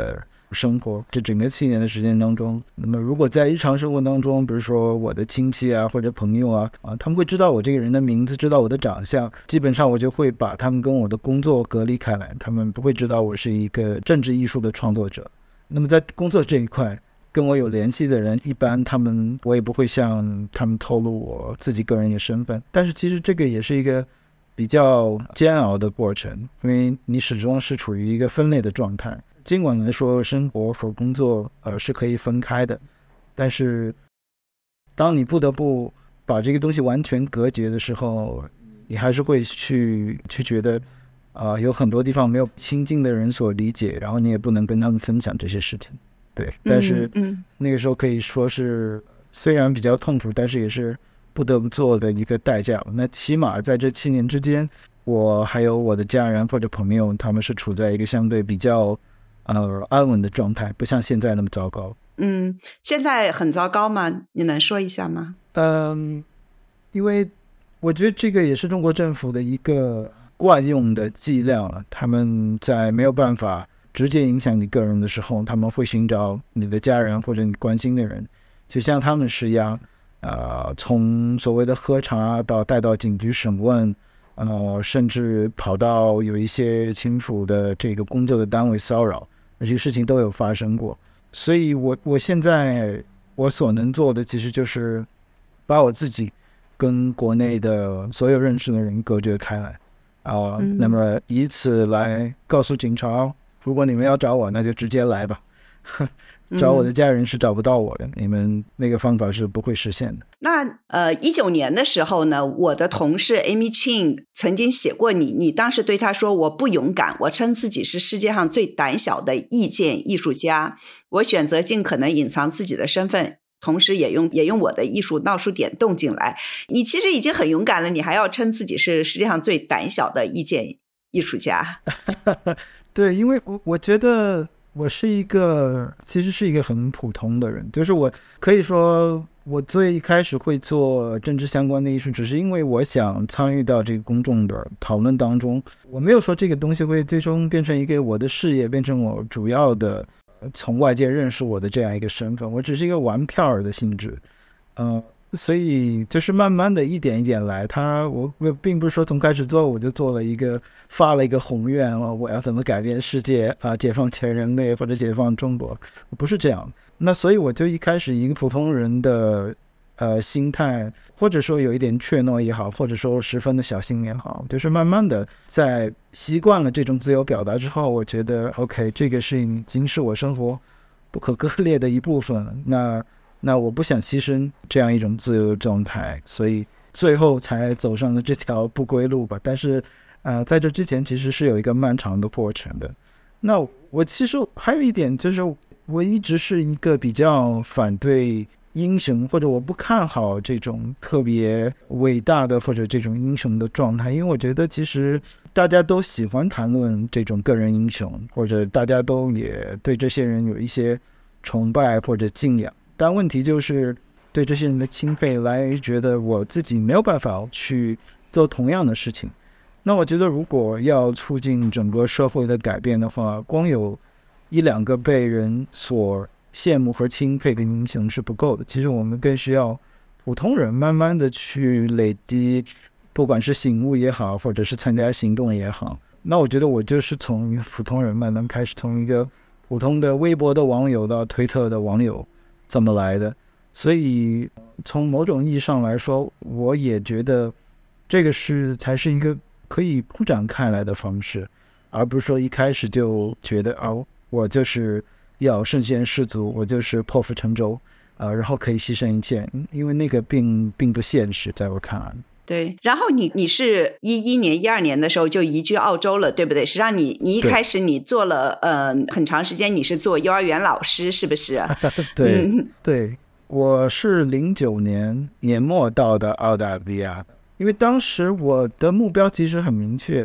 生活。这整个7年的时间当中，那么如果在日常生活当中，比如说我的亲戚啊或者朋友啊，他们会知道我这个人的名字，知道我的长相，基本上我就会把他们跟我的工作隔离开来，他们不会知道我是一个政治艺术的创作者。那么在工作这一块跟我有联系的人，一般我也不会向他们透露我自己个人的身份。但是其实这个也是一个比较煎熬的过程，因为你始终是处于一个分裂的状态。尽管来说生活和工作是可以分开的，但是当你不得不把这个东西完全隔绝的时候，你还是会去觉得有很多地方没有亲近的人所理解，然后你也不能跟他们分享这些事情。对，但是那个时候可以说是虽然比较痛苦，但是也是不得不做的一个代价。那起码在这7年之间，我还有我的家人或者朋友，他们是处在一个相对比较安稳的状态，不像现在那么糟糕。 现在很糟糕吗？你能说一下吗？ 因为我觉得这个也是中国政府的一个惯用的伎俩了。他们在没有办法直接影响你个人的时候，他们会寻找你的家人或者你关心的人，就向他们施压，从所谓的喝茶到带到警局审问，甚至跑到有一些亲属的这个工作的单位骚扰，这些事情都有发生过。所以我现在我所能做的其实就是把我自己跟国内的所有认识的人隔绝开来，那么以此来告诉警察，如果你们要找我，那就直接来吧。找我的家人是找不到我的，你们那个方法是不会实现的。 那19年的时候呢，我的同事 Amy Chin 曾经写过你当时对他说，我不勇敢，我称自己是世界上最胆小的意见艺术家，我选择尽可能隐藏自己的身份，同时也用我的艺术闹出点动静来。你其实已经很勇敢了，你还要称自己是世界上最胆小的意见艺术家。 对，因为我觉得我其实是一个很普通的人，就是我可以说我最一开始会做政治相关的艺术，只是因为我想参与到这个公众的讨论当中。我没有说这个东西会最终变成一个我的事业，变成我主要的从外界认识我的这样一个身份，我只是一个玩票的性质。所以就是慢慢的一点一点来，我并不是说从开始做我就发了一个宏愿，我要怎么改变世界解放全人类或者解放中国，不是这样。那所以我就一开始一个普通人的心态，或者说有一点怯懦也好，或者说十分的小心也好，就是慢慢的在习惯了这种自由表达之后，我觉得 OK， 这个是已经是我生活不可割裂的一部分了。那我不想牺牲这样一种自由状态，所以最后才走上了这条不归路吧。但是在这之前其实是有一个漫长的过程的。那我其实还有一点就是，我一直是一个比较反对英雄，或者我不看好这种特别伟大的或者这种英雄的状态，因为我觉得其实大家都喜欢谈论这种个人英雄，或者大家都也对这些人有一些崇拜或者敬仰。但问题就是对这些人的钦佩来觉得我自己没有办法去做同样的事情。那我觉得如果要促进整个社会的改变的话，光有1-2个被人所羡慕和钦佩的英雄是不够的，其实我们更需要普通人慢慢的去累积，不管是醒悟也好，或者是参加行动也好。那我觉得我就是从一个普通人慢慢开始，从一个普通的微博的网友到推特的网友怎么来的。所以从某种意义上来说，我也觉得这个才是一个可以铺展开来的方式，而不是说一开始就觉得我就是要圣贤士卒，我就是破釜沉舟，然后可以牺牲一切，因为那个并不现实，在我看来。 对，然后你是11年、12年的时候就移居澳洲了，对不对？实际上你一开始你做了很长时间，你是做幼儿园老师，是不是？ 对、对，我是09年年末到的澳大利亚的，因为当时我的目标其实很明确，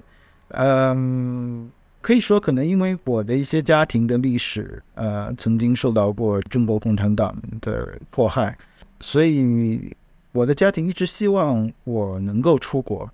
可以说可能因为我的一些家庭的历史，曾经受到过中国共产党的迫害，所以我的家庭一直希望我能够出国，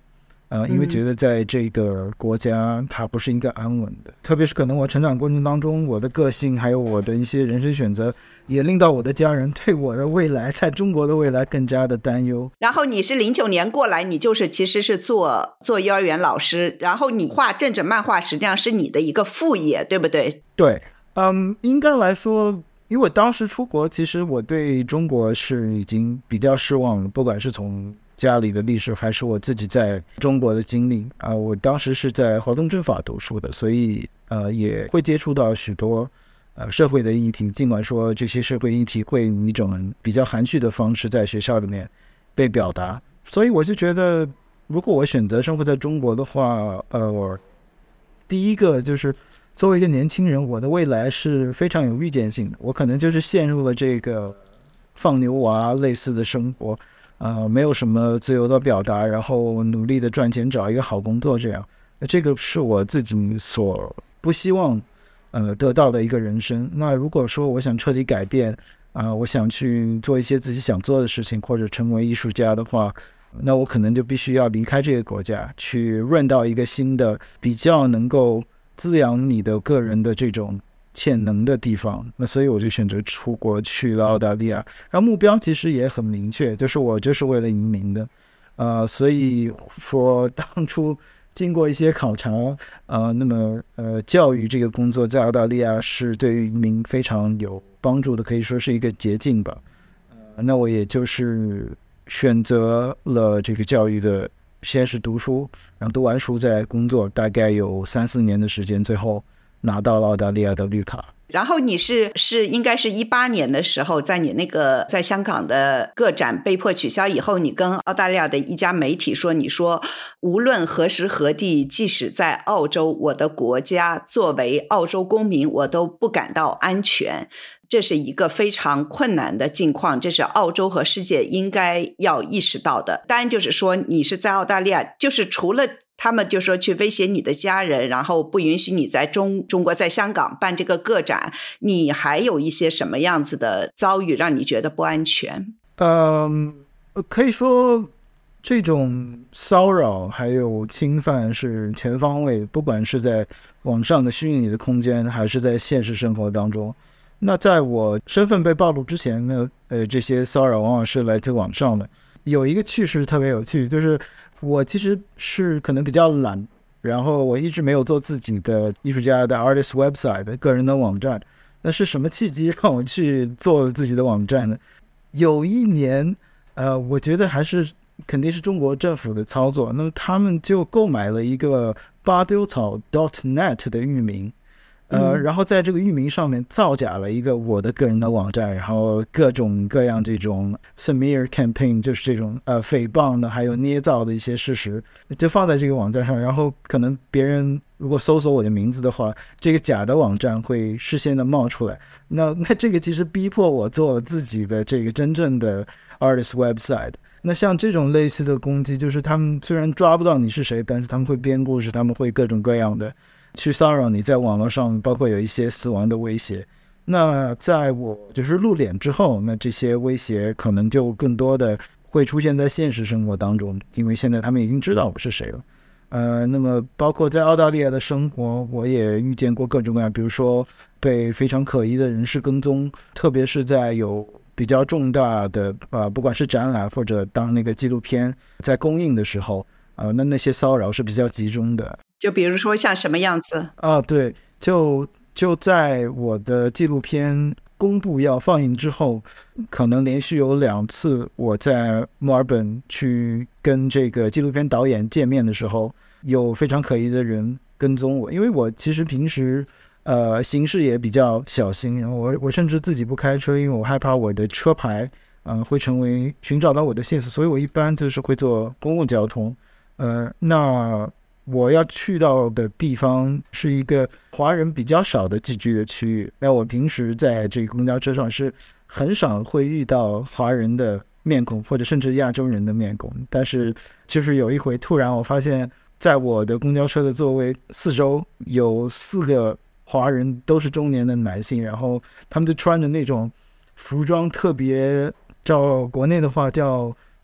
因为觉得在这个国家它不是一个安稳的，特别是可能我成长过程当中，我的个性还有我的一些人生选择，也令到我的家人对我的未来，在中国的未来更加的担忧。 然后你是09年过来，你就是其实是做幼儿园老师，然后你画政治漫画实际上是你的一个副业，对不对？ 对，应该来说，因为我当时出国，其实我对中国是已经比较失望了，不管是从家里的历史还是我自己在中国的经历我当时是在华东政法读书的，所以也会接触到许多社会的议题，尽管说这些社会议题会以一种比较含蓄的方式在学校里面被表达，所以我就觉得如果我选择生活在中国的话，我第一个就是作为一个年轻人，我的未来是非常有预见性的，我可能就是陷入了这个放牛娃类似的生活，没有什么自由的表达，然后努力的赚钱找一个好工作，这样，这个是我自己所不希望得到的一个人生。那如果说我想彻底改变我想去做一些自己想做的事情，或者成为艺术家的话，那我可能就必须要离开这个国家，去润到一个新的比较能够滋养你的个人的这种潜能的地方。那所以我就选择出国去了澳大利亚，然后目标其实也很明确，就是我就是为了移民的所以说当初经过一些考察那么教育这个工作在澳大利亚是对于移民非常有帮助的，可以说是一个捷径吧那我也就是选择了这个教育的，先是读书，然后读完书再工作，大概有3-4年的时间，最后拿到了澳大利亚的绿卡。 然后你是应该是18年的时候，在你那个在香港的个展被迫取消以后，你跟澳大利亚的一家媒体说，你说无论何时何地，即使在澳洲，我的国家作为澳洲公民，我都不感到安全。这是一个非常困难的境况，这是澳洲和世界应该要意识到的。当然就是说你是在澳大利亚，就是除了他们就说去威胁你的家人，然后不允许你在中国在香港办这个个展，你还有一些什么样子的遭遇让你觉得不安全？ 可以说这种骚扰还有侵犯是全方位，不管是在网上的虚拟的空间还是在现实生活当中。那在我身份被暴露之前呢这些骚扰往往是来自网上的。有一个趣事特别有趣，就是我其实是可能比较懒，然后我一直没有做自己的艺术家的 artist website 个人的网站。那是什么契机让我去做自己的网站呢？有一年我觉得还是肯定是中国政府的操作，那么他们就购买了一个巴丢草 .net 的域名然后在这个域名上面造假了一个我的个人的网站，然后各种各样这种 smear campaign 就是这种诽谤的还有捏造的一些事实就放在这个网站上，然后可能别人如果搜索我的名字的话，这个假的网站会事先的冒出来，那这个其实逼迫我做自己的这个真正的 artist website。那像这种类似的攻击，就是他们虽然抓不到你是谁，但是他们会编故事，他们会各种各样的去骚扰你，在网络上包括有一些死亡的威胁。那在我就是露脸之后，那这些威胁可能就更多的会出现在现实生活当中，因为现在他们已经知道我是谁了。那么包括在澳大利亚的生活，我也遇见过各种各样，比如说被非常可疑的人士跟踪，特别是在有比较重大的不管是展览或者当那个纪录片在公映的时候那些骚扰是比较集中的。 就比如说像什么样子对，就在我的纪录片公布要放映之后，可能连续有2次我在墨尔本去跟这个纪录片导演见面的时候，有非常可疑的人跟踪我。因为我其实平时行事也比较小心，然后我甚至自己不开车，因为我害怕我的车牌会成为寻找到我的线索，所以我一般就是会坐公共交通。那我要去到的地方是一个华人比较少的聚居的区域，那我平时在这个公交车上是很少会遇到华人的面孔，或者甚至亚洲人的面孔。但是就是有一回突然我发现在我的公交车的座位四周有4个华人，都是中年的男性，然后他们就穿着那种服装特别照国内的话叫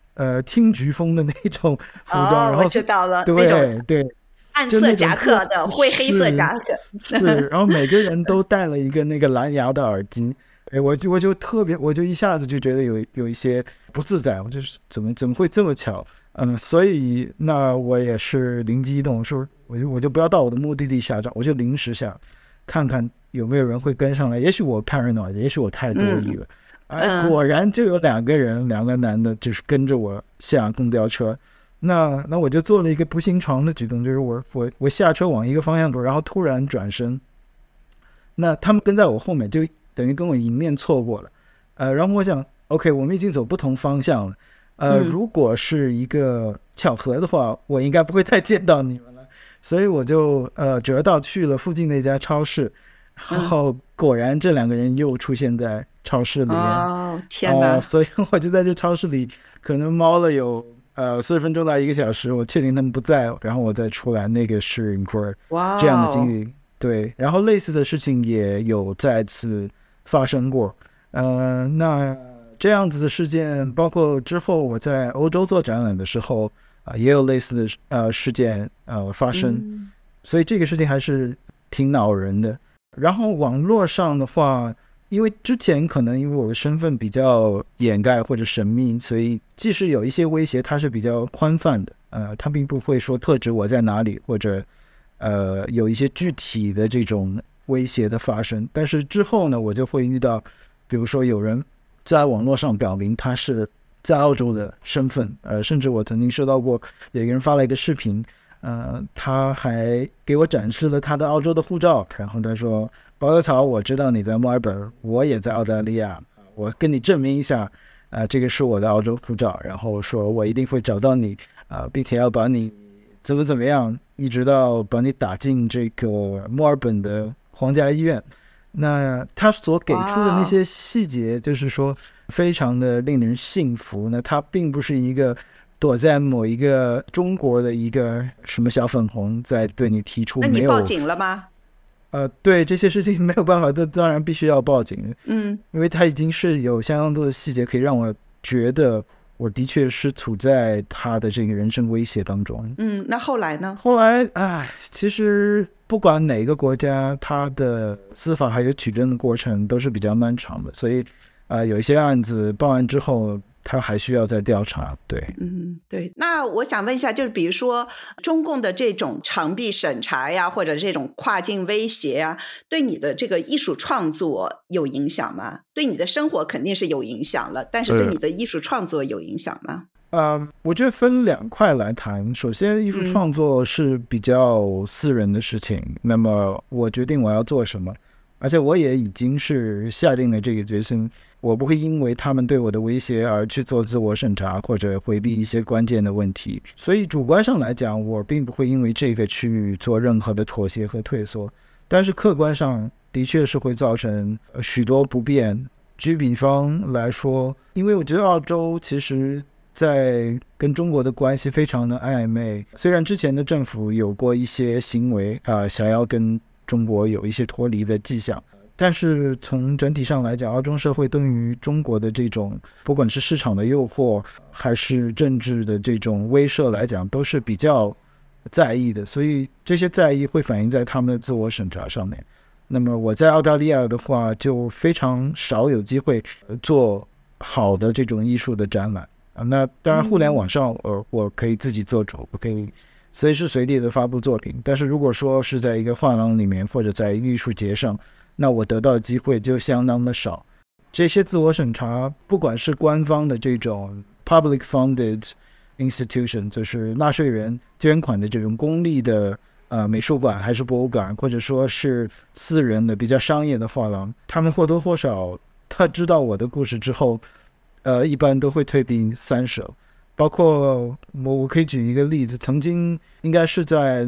听菊风的那种服装，然后我知道了， 对那种对， 暗色夹克的灰黑色夹克， 是，然后每个人都戴了一个那个蓝牙的耳机，我就特别，我就一下子就觉得有一些不自在，我就是怎么会这么巧？所以那我也是灵机一动，说我就不要到我的目的地下站，我就临时下，看看有没有人会跟上来。也许我 paranoid， 也许我太多疑了。果然就有2个男的，就是跟着我下公交车。那我就做了一个不寻常的举动，就是我下车往一个方向走，然后突然转身，那他们跟在我后面，就等于跟我迎面错过了。然后我想 ，OK， 我们已经走不同方向了。如果是一个巧合的话，我应该不会再见到你们了。所以我就折道去了附近的一家超市，然后果然这2个人又出现在超市里面。 天哪！ 所以我就在这超市里可能猫了有40分钟到1个小时，我确定他们不在，然后我再出来，那个是这样的经历。对，然后类似的事情也有再次发生过。那这样子的事件，包括之后我在欧洲做展览的时候也有类似的事件发生。所以这个事情还是挺恼人的。然后网络上的话，因为之前可能因为我的身份比较掩盖或者神秘，所以即使有一些威胁，它是比较宽泛的。它并不会说特指我在哪里，或者有一些具体的这种威胁的发生。但是之后呢，我就会遇到，比如说有人在网络上表明他是在澳洲的身份，甚至我曾经收到过有一个人发了一个视频，他还给我展示了他的澳洲的护照，然后他说：“保德草，我知道你在墨尔本，我也在澳大利亚，我跟你证明一下，这个是我的澳洲护照，然后说我一定会找到你，并且要把你怎么样，一直到把你打进这个墨尔本的皇家医院。”那他所给出的那些细节，就是说非常的令人信服。那他并不是一个躲在某一个中国的一个什么小粉红在对你提出。 那你报警了吗？ 对，这些事情没有办法，当然必须要报警。因为他已经是有相当多的细节可以让我觉得我的确是处在他的这个人身威胁当中。 那后来呢？ 后来其实不管哪个国家，它的司法还有取证的过程都是比较漫长的，所以有一些案子报案之后，他还需要再调查。对， 对。那我想问一下，就是比如说中共的这种长臂审查呀，或者这种跨境威胁呀，对你的这个艺术创作有影响吗？对你的生活肯定是有影响了，但是对你的艺术创作有影响吗？ 我觉得分2块来谈。首先，艺术创作是比较私人的事情，那么我决定我要做什么，而且我也已经是下定了这个决心，我不会因为他们对我的威胁而去做自我审查或者回避一些关键的问题。所以主观上来讲，我并不会因为这个去做任何的妥协和退缩，但是客观上的确是会造成许多不便。举比方来说，因为我觉得澳洲其实在跟中国的关系非常的暧昧，虽然之前的政府有过一些行为想要跟中国有一些脱离的迹象，但是从整体上来讲，澳洲社会对于中国的这种不管是市场的诱惑还是政治的这种威慑来讲，都是比较在意的，所以这些在意会反映在他们的自我审查上面。那么我在澳大利亚的话，就非常少有机会做好的这种艺术的展览。那当然互联网上我可以自己做主，我可以随时随地的发布作品，但是如果说是在一个画廊里面或者在艺术节上，那我得到的机会就相当的少。这些自我审查，不管是官方的这种 public funded institution， 就是纳税人捐款的这种公立的美术馆还是博物馆，或者说是私人的比较商业的画廊，他们或多或少他知道我的故事之后一般都会退避三舍。包括我可以举一个例子，曾经应该是在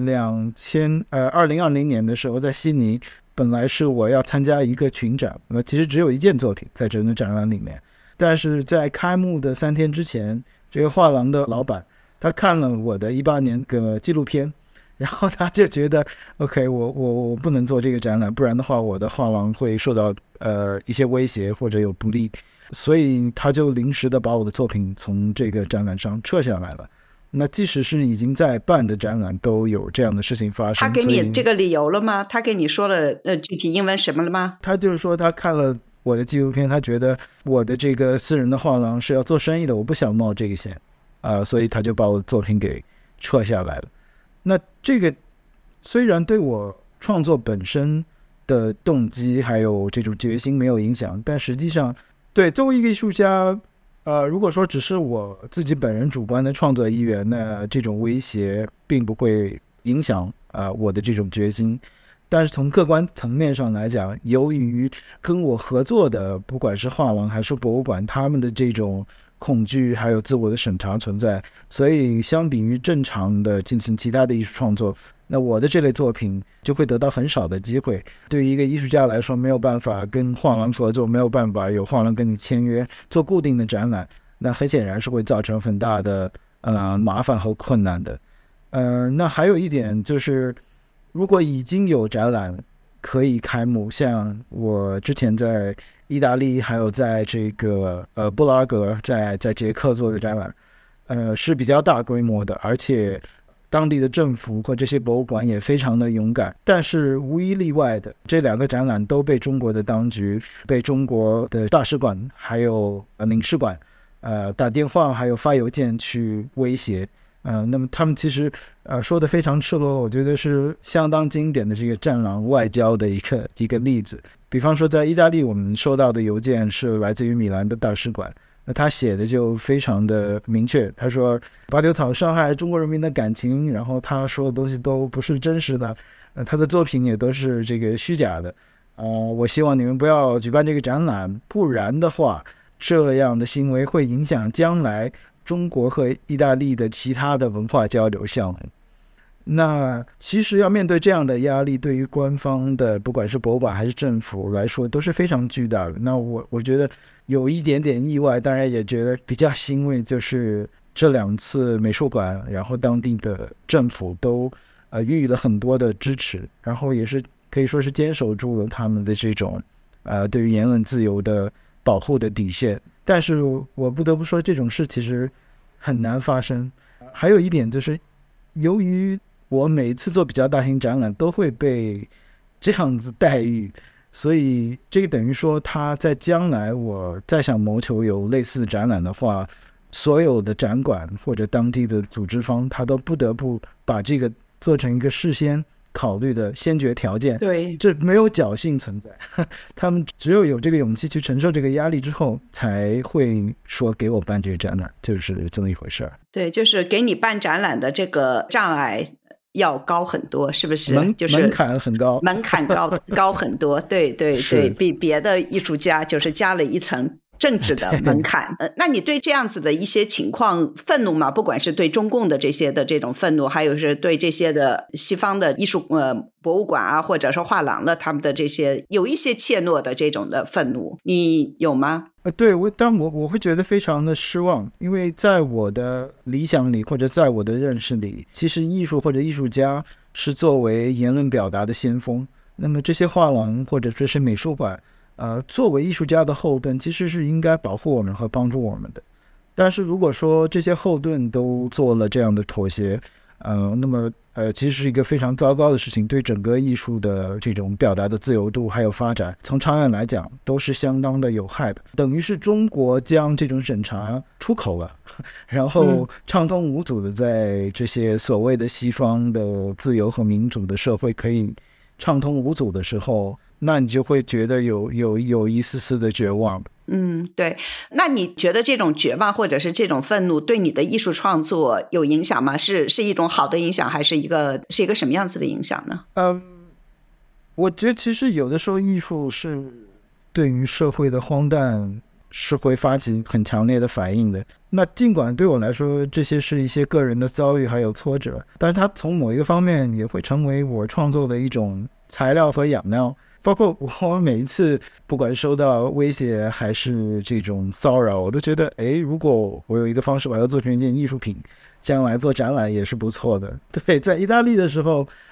2020年的时候，在悉尼，本来是我要参加一个群展，其实只有一件作品在整个展览里面，但是在开幕的3天之前，这个画廊的老板他看了我的18年的纪录片，然后他就觉得 OK， 我不能做这个展览，不然的话我的画廊会受到一些威胁或者有不利。 所以他就临时的把我的作品从这个展览上撤下来了。那即使是已经在办的展览都有这样的事情发生。 他给你这个理由了吗？他给你说了具体英文什么了吗？ 他就是说他看了我的纪录片，他觉得我的这个私人的画廊是要做生意的，我不想冒这个险所以他就把我的作品给撤下来了。那这个虽然对我创作本身的动机还有这种决心没有影响，但实际上对作为一个艺术家如果说只是我自己本人主观的创作意愿，那这种威胁并不会影响我的这种决心。但是从客观层面上来讲，由于跟我合作的不管是画廊还是博物馆，他们的这种恐惧还有自我的审查存在，所以相比于正常的进行其他的艺术创作，那我的这类作品就会得到很少的机会。对于一个艺术家来说，没有办法跟画廊合作，没有办法有画廊跟你签约做固定的展览，那很显然是会造成很大的麻烦和困难的。那还有一点就是，如果已经有展览可以开幕，像我之前在意大利还有在这个布拉格在捷克做的展览，是比较大规模的，而且当地的政府或这些博物馆也非常的勇敢。但是无一例外的，这2个展览都被中国的当局、被中国的大使馆还有领事馆打电话还有发邮件去威胁。那么他们其实说的非常赤裸，我觉得是相当经典的这个战狼外交的一个例子。比方说在意大利，我们收到的邮件是来自于米兰的大使馆，那他写的就非常的明确，他说牦牛草伤害中国人民的感情，然后他说的东西都不是真实的，他的作品也都是这个虚假的。我希望你们不要举办这个展览，不然的话这样的行为会影响将来中国和意大利的其他的文化交流项目。那其实要面对这样的压力，对于官方的不管是博物馆还是政府来说都是非常巨大的。那我觉得有一点点意外，当然也觉得比较欣慰，就是这2次美术馆然后当地的政府都予以了很多的支持，然后也是可以说是坚守住了他们的这种对于言论自由的保护的底线。但是我不得不说，这种事其实很难发生。还有一点就是，由于我每次做比较大型展览都会被这样子待遇，所以这个等于说他在将来我再想谋求有类似展览的话，所有的展馆或者当地的组织方他都不得不把这个做成一个事先考虑的先决条件。 对， 这没有侥幸存在，他们只有这个勇气去承受这个压力之后，才会说给我办这个展览，就是这么一回事儿。 对，就是给你办展览的这个障碍要高很多，是不是？就是门槛很高， 门槛高很多。对对对，比别的艺术家就是加了一层政治的门槛。那你对这样子的一些情况愤怒吗？不管是对中共的这些的这种愤怒，还有是对这些的西方的艺术博物馆啊，或者说画廊的他们的这些有一些怯懦的这种的愤怒，你有吗？ 对，但我会觉得非常的失望，因为在我的理想里或者在我的认识里，其实艺术或者艺术家是作为言论表达的先锋，那么这些画廊或者说是美术馆作为艺术家的后盾，其实是应该保护我们和帮助我们的。但是如果说这些后盾都做了这样的妥协，那么其实是一个非常糟糕的事情，对整个艺术的这种表达的自由度还有发展，从长远来讲都是相当的有害的。等于是中国将这种审查出口了，然后畅通无阻的在这些所谓的西方的自由和民主的社会可以畅通无阻的时候，那你就会觉得有一丝丝的绝望。 对。那你觉得这种绝望或者是这种愤怒对你的艺术创作有影响吗？是一种好的影响，还是一个什么样子的影响呢？ 我觉得其实有的时候艺术是对于社会的荒诞是会发起很强烈的反应的。那尽管对我来说这些是一些个人的遭遇还有挫折，但是它从某一个方面也会成为我创作的一种材料和养料。包括我每一次不管收到威胁还是这种骚扰，我都觉得如果我有一个方式把它做成一件艺术品，将来做展览也是不错的。对，在意大利的时候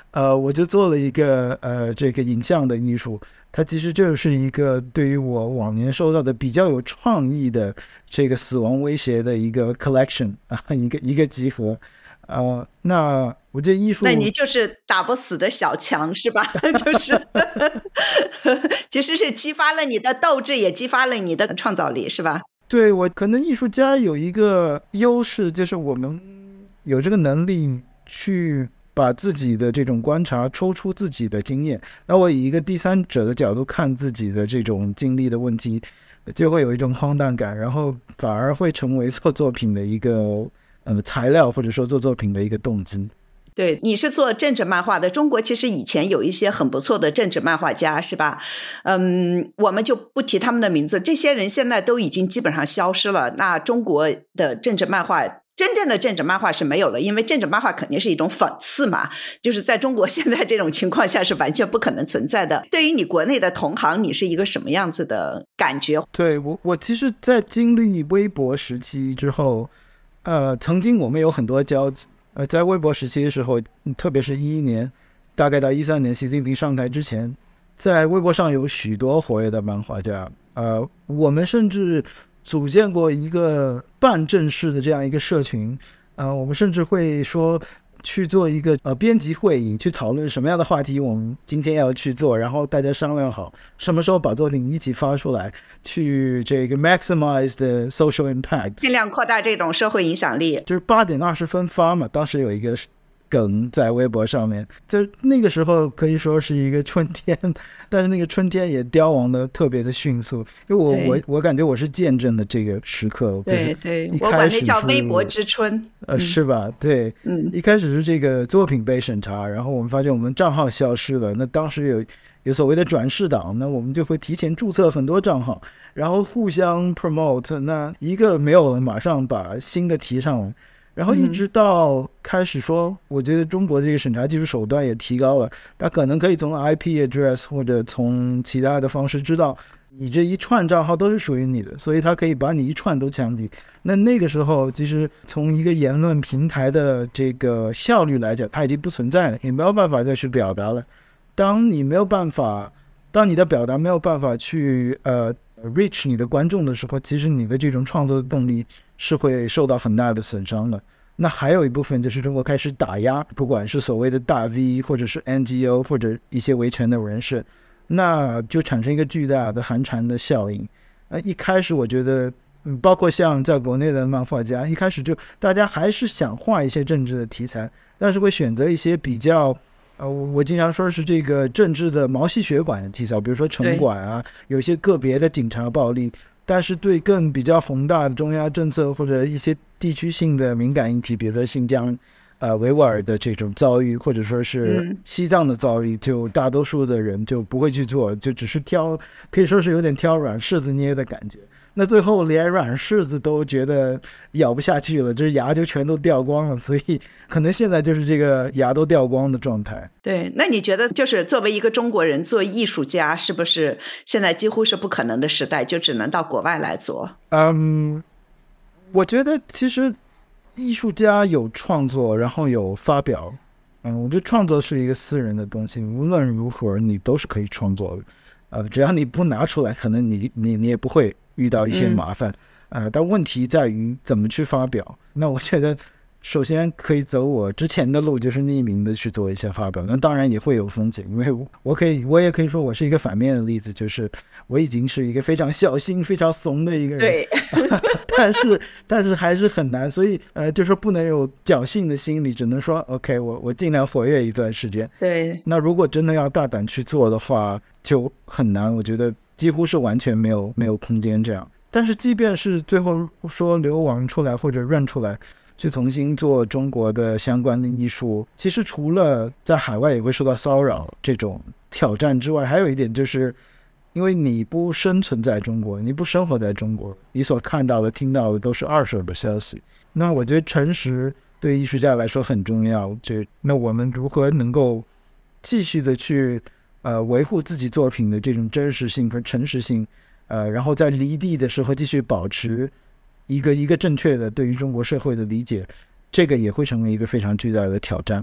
我就做了一个这个影像的艺术，它其实就是一个对于我往年收到的比较有创意的这个死亡威胁的一个 collection 啊，一个集合。那我这艺术， 那你就是打不死的小强是吧？就是其实是激发了你的斗志，也激发了你的创造力是吧？ 对，我可能艺术家有一个优势，就是我们有这个能力去把自己的这种观察抽出自己的经验，那我以一个第三者的角度看自己的这种经历的问题，就会有一种荒诞感，然后反而会成为做作品的一个材料，或者说做作品的一个动机。 对，你是做政治漫画的，中国其实以前有一些很不错的政治漫画家是吧？我们就不提他们的名字，这些人现在都已经基本上消失了。那中国的政治漫画，真正的政治漫画是没有了，因为政治漫画肯定是一种讽刺嘛，就是在中国现在这种情况下是完全不可能存在的。对于你国内的同行，你是一个什么样子的感觉？ 对，我其实在经历微博时期之后，曾经我们有很多交集。在微博时期的时候，特别是2011年，大概到2013年习近平上台之前，在微博上有许多活跃的漫画家。我们甚至组建过一个半正式的这样一个社群。我们甚至会说去做一个编辑会议，去讨论什么样的话题我们今天要去做，然后大家商量好什么时候把作品一起发出来，去这个 maximize the social impact， 尽量扩大这种社会影响力。 就是8点20分发嘛，当时有一个梗在微博上面，就那个时候可以说是一个春天，但是那个春天也凋亡的特别的迅速，因为我感觉我是见证的这个时刻。 对对，我管那叫微博之春。 是吧？对，一开始是这个作品被审查，然后我们发现我们账号消失了，那当时有所谓的转世党，那我们就会提前注册很多账号，然后互相 promote， 那一个没有了，马上把新的提上来。然后一直到开始说，我觉得中国这个审查技术手段也提高了，它可能可以从 IP address 或者从其他的方式知道你这一串账号都是属于你的，所以它可以把你一串都枪毙。那个时候其实从一个言论平台的这个效率来讲，它已经不存在了，也没有办法再去表达了。当你的表达没有办法去reach 你的观众的时候，其实你的这种创作的动力是会受到很大的损伤的。那还有一部分就是中国开始打压，不管是所谓的大 V 或者是 NGO 或者一些维权的人士，那就产生一个巨大的寒蝉的效应。一开始我觉得包括像在国内的漫画家，一开始就大家还是想画一些政治的题材，但是会选择一些比较我经常说是这个政治的毛细血管的题材，比如说城管啊，有一些个别的警察暴力，但是对更比较宏大的中央政策或者一些地区性的敏感议题，比如说新疆维吾尔的这种遭遇，或者说是西藏的遭遇，就大多数的人就不会去做，就只是可以说是有点挑软柿子捏的感觉。那最后连软柿子都觉得咬不下去了，就是牙就全都掉光了，所以可能现在就是这个牙都掉光的状态。 对，那你觉得就是作为一个中国人做艺术家，是不是现在几乎是不可能的时代，就只能到国外来做？ 我觉得其实艺术家有创作，然后有发表。我觉得创作是一个私人的东西，无论如何你都是可以创作的。只要你不拿出来，可能你也不会遇到一些麻烦。但问题在于怎么去发表。那我觉得首先可以走我之前的路，就是匿名的去做一些发表。那当然也会有风险，因为我也可以说我是一个反面的例子，就是我已经是一个非常小心非常怂的一个人。 对但是还是很难，所以就是不能有侥幸的心理，只能说 OK， 我尽量活跃一段时间。 对， 那如果真的要大胆去做的话就很难，我觉得几乎是完全没有空间这样。但是即便是最后说流亡出来或者认出来去重新做中国的相关的艺术，其实除了在海外也会受到骚扰这种挑战之外，还有一点就是因为你不生存在中国，你不生活在中国，你所看到的听到的都是二手的消息。那我觉得诚实对艺术家来说很重要，那我们如何能够继续的去维护自己作品的这种真实性和诚实性，然后在离地的时候继续保持一个正确的对于中国社会的理解，这个也会成为一个非常巨大的挑战。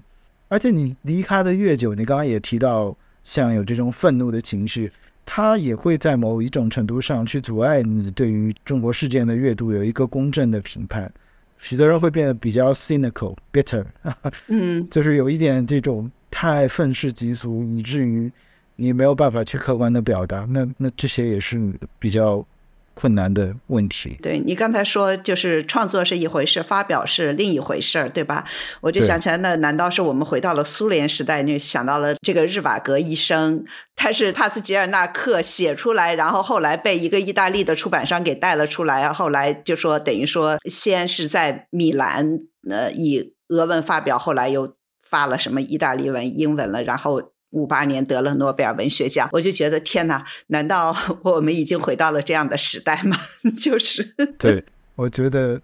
而且你离开的越久，你刚刚也提到像有这种愤怒的情绪，它也会在某一种程度上去阻碍你对于中国事件的阅读有一个公正的评判。许多人会变得比较 cynical bitter 就是有一点这种太愤世嫉俗，以至于你没有办法去客观的表达，那这些也是比较困难的问题。 对，你刚才说就是创作是一回事，发表是另一回事，对吧？我就想起来，那难道是我们回到了苏联时代，就想到了这个日瓦格医生，他是塔斯吉尔纳克写出来，然后后来被一个意大利的出版商给带了出来，后来就说等于说先是在米兰以俄文发表，后来又发了什么意大利文、英文了，然后58年得了诺贝尔文学奖。我就觉得天哪，难道我们已经回到了这样的时代吗？就是对，我觉得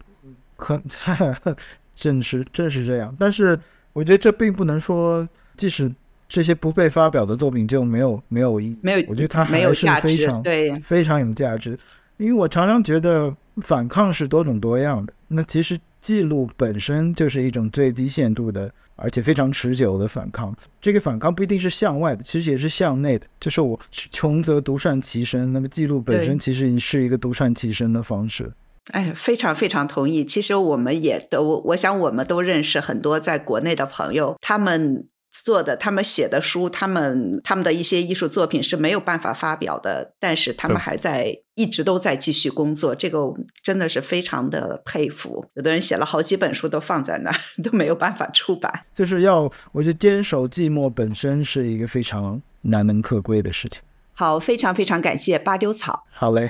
正是这样。但是我觉得这并不能说即使这些不被发表的作品就没有意义，我觉得它还是非常有价值。因为我常常觉得反抗是多种多样的，那其实记录本身就是一种最低限度的而且非常持久的反抗。这个反抗不一定是向外的，其实也是向内的，就是我穷则独善其身，那么记录本身其实是一个独善其身的方式。 哎，非常非常同意。其实我们也都，我想我们都认识很多在国内的朋友，他们做的、他们写的书，他们的一些艺术作品是没有办法发表的，但是他们还在一直都在继续工作，这个真的是非常的佩服。有的人写了好几本书都放在那儿，都没有办法出版。 就是我觉得坚守寂寞本身是一个非常难能可贵的事情。 好，非常非常感谢八丢草。 好嘞。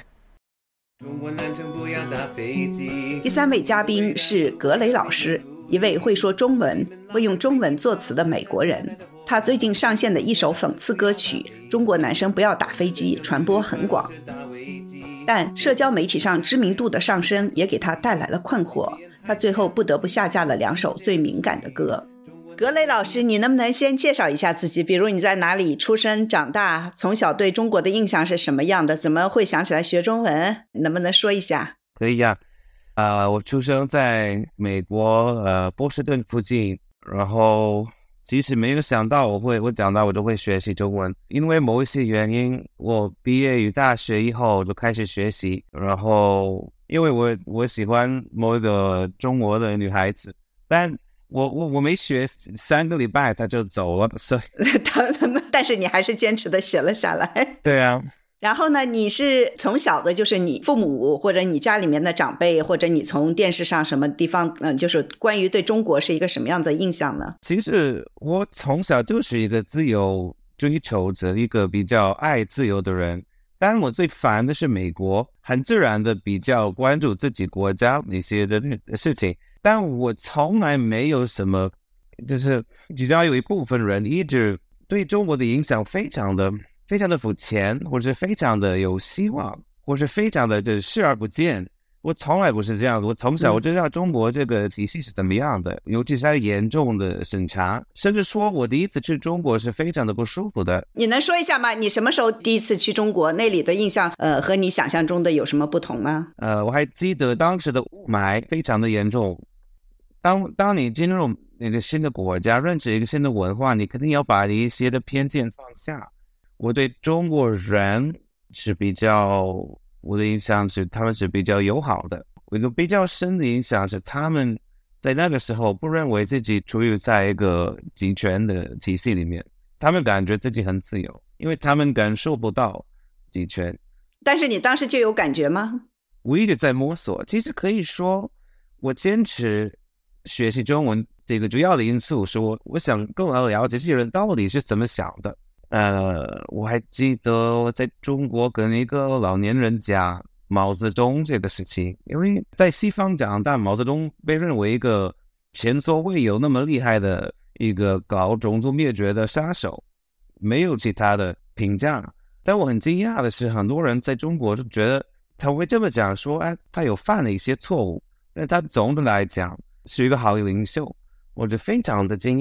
第三位嘉宾是格雷老师，一位会说中文、会用中文作词的美国人。他最近上线的一首讽刺歌曲《中国男生不要打飞机》传播很广，但社交媒体上知名度的上升也给他带来了困惑，他最后不得不下架了2首最敏感的歌。格雷老师，你能不能先介绍一下自己？比如你在哪里出生长大，从小对中国的印象是什么样的，怎么会想起来学中文，能不能说一下？ 可以呀。我出生在美国波士顿附近，然后其实没有想到我长大我就会学习中文，因为某一些原因，我毕业于大学以后就开始学习，然后因为我喜欢某一个中国的女孩子，但我没学3个礼拜她就走了，所以但是你还是坚持的写了下来。 对啊。 然后呢，你是从小的就是你父母或者你家里面的长辈，或者你从电视上什么地方就是关于对中国是一个什么样的印象呢？ 其实我从小就是一个自由追求者，一个比较爱自由的人，但我最烦的是美国，很自然的比较关注自己国家那些的事情，但我从来没有什么，就是只要有一部分人一直对中国的影响非常的肤浅，或是非常的有希望，或是非常的视而不见。我从来不是这样子，我从小我就知道中国这个体系是怎么样的，尤其是它严重的审查，甚至说我第一次去中国是非常的不舒服的。 你能说一下吗？你什么时候第一次去中国？那里的印象和你想象中的有什么不同吗？ 我还记得当时的雾霾非常的严重。当你进入那个新的国家，认识一个新的文化，你肯定要把一些的偏见放下。我对中国人是我的印象是他们是比较友好的。我一个比较深的印象是他们在那个时候不认为自己处于在一个集权的体系里面，他们感觉自己很自由，因为他们感受不到集权。 但是你当时就有感觉吗？ 我一直在摸索。其实可以说我坚持学习中文这个主要的因素是我想更了解这些人到底是怎么想的。我还记得我在中国跟一个老年人讲毛泽东这个事情，因为在西方长大，毛泽东被认为一个前所未有那么厉害的一个搞种族灭绝的杀手，没有其他的评价。但我很惊讶的是，很多人在中国就觉得他会这么讲说，他有犯了一些错误，但他总的来讲是一个好领袖，我就非常的惊讶。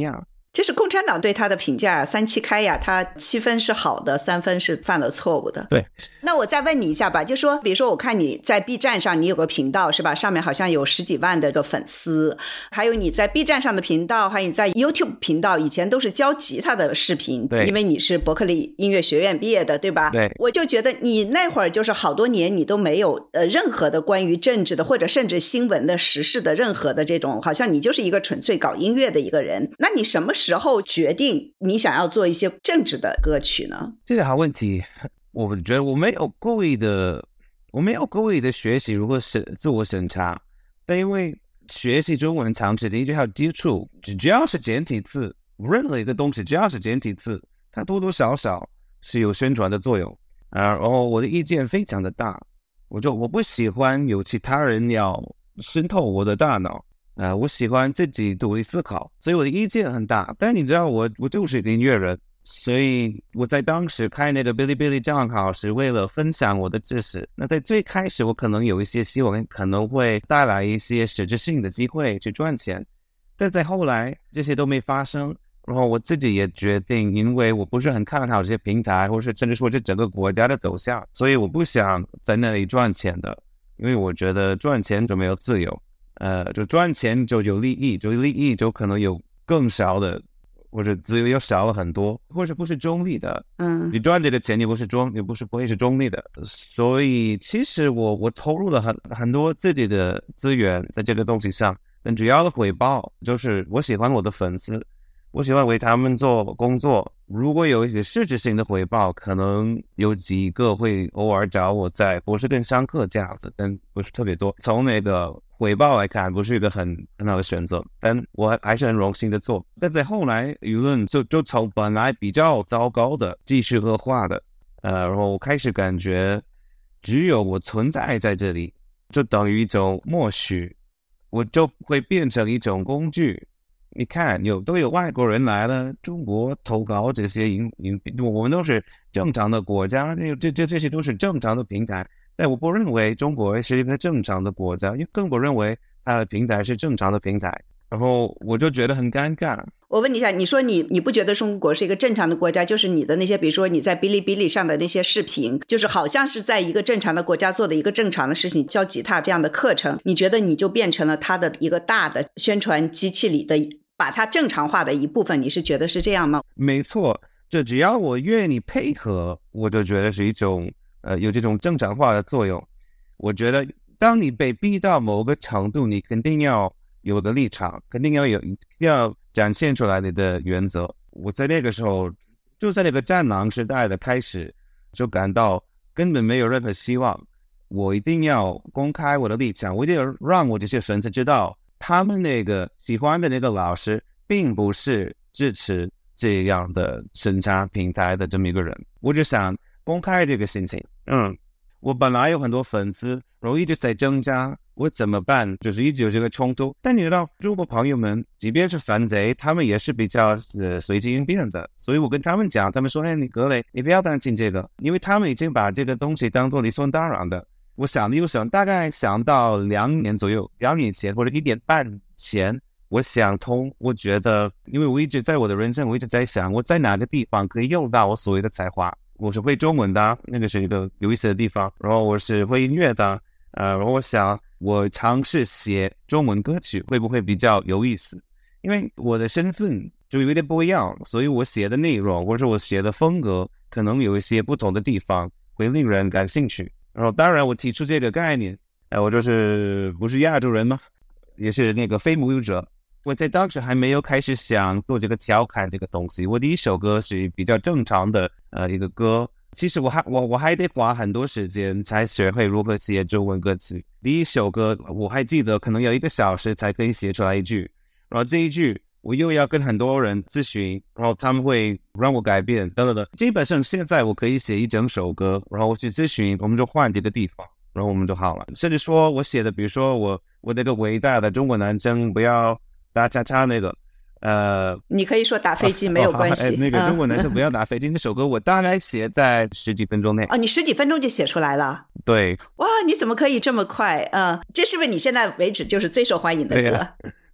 这是共产党对他的评价，3-7开呀，他7分是好的，3分是犯了错误的。 对， 那我再问你一下吧，就说比如说我看你在 B 站上你有个频道是吧，上面好像有10几万的个粉丝，还有你在 B 站上的频道，还有你在 YouTube 频道，以前都是教吉他的视频， 对， 因为你是伯克利音乐学院毕业的对吧？ 对， 我就觉得你那会儿就是好多年你都没有任何的关于政治的或者甚至新闻的时事的任何的这种，好像你就是一个纯粹搞音乐的一个人。那你什么时候决定你想要做一些政治的歌曲呢？ 这是好问题。我觉得我没有故意的学习如何自我审查，但因为学习中文长时间一直要接触，只要是简体字，任何一个东西只要是简体字，它多多少少是有宣传的作用。然后我的意见非常的大，我不喜欢有其他人要渗透我的大脑。我喜欢自己独立思考，所以我的意见很大。但你知道我就是一个音乐人，所以我在当时开那个哔哩哔哩账号是为了分享我的知识。那在最开始我可能有一些希望，可能会带来一些实质性的机会去赚钱，但在后来这些都没发生。然后我自己也决定，因为我不是很看好这些平台，或是甚至说这整个国家的走向，所以我不想在那里赚钱的，因为我觉得赚钱就没有自由。就赚钱就有利益，就可能有更少的，或者自由又少了很多，或者不是中立的。你赚这个钱，你不会是中立的。所以其实我投入了很多自己的资源在这个东西上，但主要的回报就是我喜欢我的粉丝，我喜欢为他们做工作。如果有一些实质性的回报，可能有几个会偶尔找我在波士顿上课这样子，但不是特别多。从那个回报来看，不是一个很好的选择，但我还是很荣幸的做。但在后来舆论就从本来比较糟糕的继续恶化的，然后我开始感觉只有我存在在这里，就等于一种默许，我就会变成一种工具。你看都有外国人来了，中国投稿这些我们都是正常的国家，这些都是正常的平台，但我不认为中国是一个正常的国家，也更不认为它的平台是正常的平台，然后我就觉得很尴尬。 我问你一下，你说你不觉得中国是一个正常的国家，就是你的那些比如说你在哔哩哔哩上的那些视频，就是好像是在一个正常的国家做的一个正常的事情，教吉他这样的课程，你觉得你就变成了它的一个大的宣传机器里的把它正常化的一部分，你是觉得是这样吗？ 没错，这只要我愿意配合，我就觉得是一种有这种正常化的作用。我觉得当你被逼到某个程度，你肯定要有个立场，肯定要展现出来你的原则。我在那个时候，就在那个战狼时代的开始，就感到根本没有任何希望。我一定要公开我的立场，我一定要让我这些粉丝知道，他们那个喜欢的那个老师并不是支持这样的审查平台的这么一个人。我就想公开这个心情。我本来有很多粉丝，然后一直在挣扎我怎么办，就是一直有这个冲突。但你知道中国朋友们即便是反贼，他们也是比较随机应变的，所以我跟他们讲，他们说你格雷你不要担心这个，因为他们已经把这个东西当作理所当然的。我想大概想到2年左右，2年前或者1年半前，我想通。我觉得因为我一直在我的人生，我一直在想我在哪个地方可以用到我所谓的才华。我是会中文的，那个是一个有意思的地方，然后我是会音乐的，然后我想我尝试写中文歌曲会不会比较有意思，因为我的身份就有点不一样，所以我写的内容或者我写的风格可能有一些不同的地方会令人感兴趣。然后当然我提出这个概念，我就是不是亚洲人吗，也是那个非母语者。我在当时还没有开始想做这个调侃这个东西。我第一首歌是比较正常的一个歌，其实我还得花很多时间才学会如何写中文歌词。第一首歌我还记得可能要1个小时才可以写出来一句，然后这一句我又要跟很多人咨询，然后他们会让我改变等等的。基本上现在我可以写一整首歌，然后我去咨询，我们就换这个地方，然后我们就好了。甚至说我写的比如说我那个伟大的中国男生不要打叉叉那个你可以说打飞机没有关系， 那个中国男生不要打飞机那首歌我大概写在10几分钟内。 你10几分钟就写出来了？ 对。 哇，你怎么可以这么快？这是不是你现在为止就是最受欢迎的歌？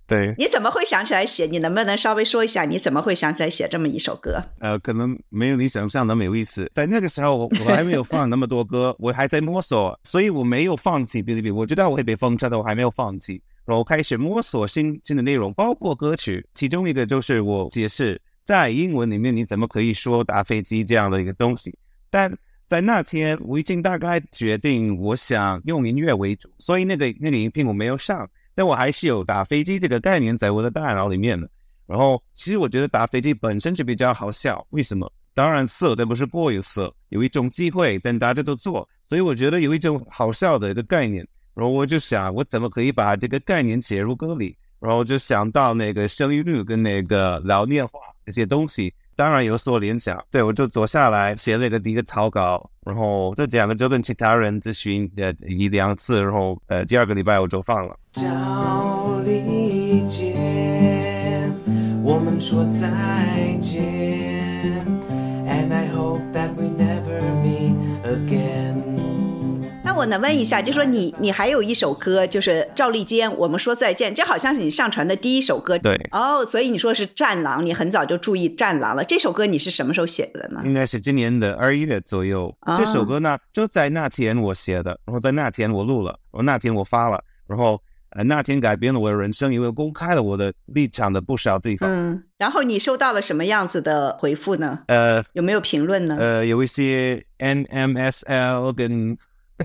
对， 你怎么会想起来写？你能不能稍微说一下你怎么会想起来写这么一首歌？ 可能没有你想象那么有意思。在那个时候我还没有放那么多歌，我还在摸索，所以我没有放弃哔哩哔哩。我知道我会被封杀的，我还没有放弃。然后开始摸索新的内容，包括歌曲。其中一个就是我解释在英文里面你怎么可以说打飞机这样的一个东西。但在那天我已经大概决定我想用音乐为主，所以那个影片我没有上，但我还是有打飞机这个概念在我的大脑里面的。然后其实我觉得打飞机本身是比较好笑，为什么？当然色但不是过于色，有一种机会但大家都做，所以我觉得有一种好笑的一个概念。然后我就想我怎么可以把这个概念写入歌里，然后就想到那个生育率跟那个老年化这些东西，当然有所联想。对，我就坐下来写了一个第一个草稿，然后这两个就跟其他人咨询一两次，然后第二个礼拜我就放了。 找理解，我们说再见 And I hope that we never meet again。 那我能问一下，就说你还有一首歌，就是赵立坚我们说再见，这好像是你上传的第一首歌。 对， 所以你说是战狼，你很早就注意战狼了。这首歌你是什么时候写的呢？ 应该是今年的2月左右。这首歌呢就在那天我写的，然后在那天我录了，然后那天我发了，然后那天改变了我的人生，因为公开了我的立场的不少地方。 然后你收到了什么样子的回复呢？有没有评论呢？ 有一些 NMSL 跟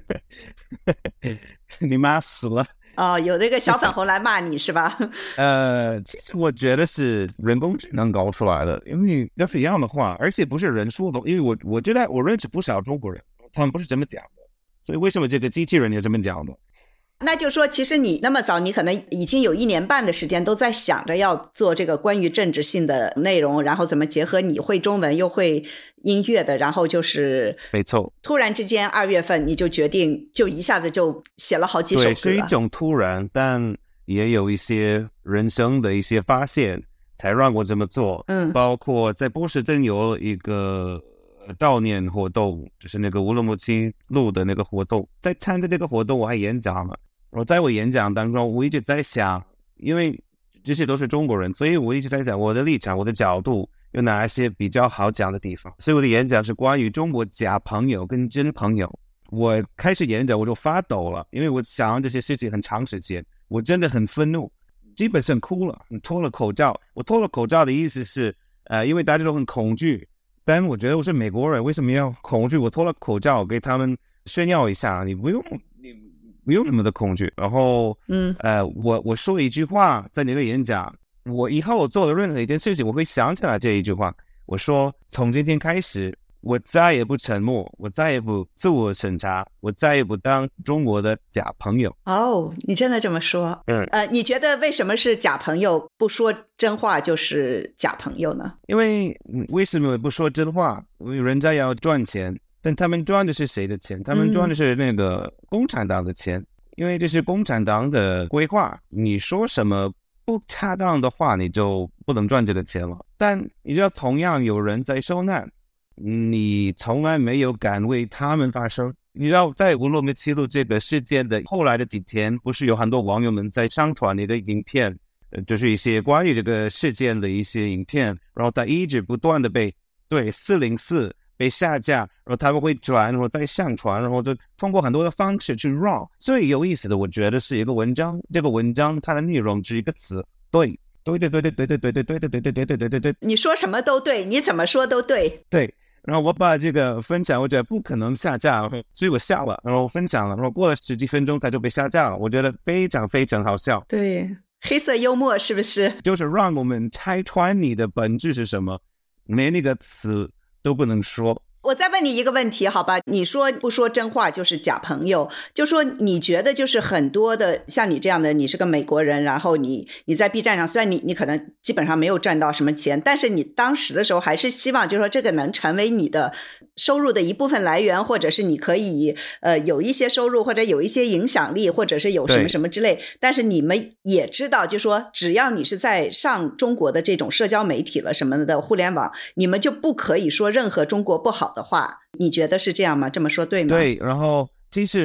你妈死了。 有这个小粉红来骂你是吧？ 其实我觉得是人工智能搞出来的，因为要是一样的话，而且不是人说的，因为我觉得我认识不少中国人，他们不是这么讲的，所以为什么这个机器人也这么讲的？ 那就说其实你那么早，你可能已经有1年半的时间都在想着要做这个关于政治性的内容，然后怎么结合你会中文又会音乐的，然后就是没错， 突然之间2月份你就决定就一下子就写了好几首歌。 对，是一种突然，但也有一些人生的一些发现才让我这么做。包括在波士顿有一个悼念活动，就是那个乌鲁木齐路的那个活动，在参加这个活动我还演讲了。然后在我演讲当中我一直在想，因为这些都是中国人，所以我一直在想我的立场我的角度有哪一些比较好讲的地方。所以我的演讲是关于中国假朋友跟真朋友。我开始演讲我就发抖了，因为我想这些事情很长时间，我真的很愤怒，基本上哭了，脱了口罩。我脱了口罩的意思是因为大家都很恐惧，但我觉得我是美国人，为什么要恐惧？我脱了口罩给他们炫耀一下，你不用那么的恐惧。然后我说一句话在那个演讲，我以后做的任何一件事情我会想起来这一句话，我说从今天开始我再也不沉默，我再也不自我审查，我再也不当中国的假朋友。 你真的这么说？你觉得为什么是假朋友，不说真话就是假朋友呢？ 因为为什么不说真话？因为人家要赚钱，但他们赚的是谁的钱？他们赚的是那个共产党的钱，因为这是共产党的规划，你说什么不恰当的话你就不能赚这个钱了。但你知道同样有人在受难，你从来没有敢为他们发声。你知道在乌鲁木齐路这个事件的后来的几天，不是有很多网友们在上传一个影片，就是一些关于这个事件的一些影片，然后他一直不断的被404被下架，然后他们会转，然后再上传，然后就通过很多的方式去让。最有意思的我觉得是一个文章，这个文章它的内容只一个词，对， 你说什么都对，你怎么说都对。 对，然后我把这个分享，我觉得不可能下架，所以我下了，然后分享了，然后过了10几分钟它就被下架了，我觉得非常非常好笑。 对，黑色幽默是不是？ 就是让我们拆穿你的本质是什么，连那个词都不能说。 我再问你一个问题好吧，你说不说真话就是假朋友，就说你觉得就是很多的像你这样的，你是个美国人，然后你在 B 站上，虽然你可能基本上没有赚到什么钱，但是你当时的时候还是希望就是说这个能成为你的收入的一部分来源，或者是你可以有一些收入，或者有一些影响力，或者是有什么什么之类。但是你们也知道就是说只要你是在上中国的这种社交媒体了什么的互联网，你们就不可以说任何中国不好的话，你觉得是这样吗？这么说对吗？ 对，然后其实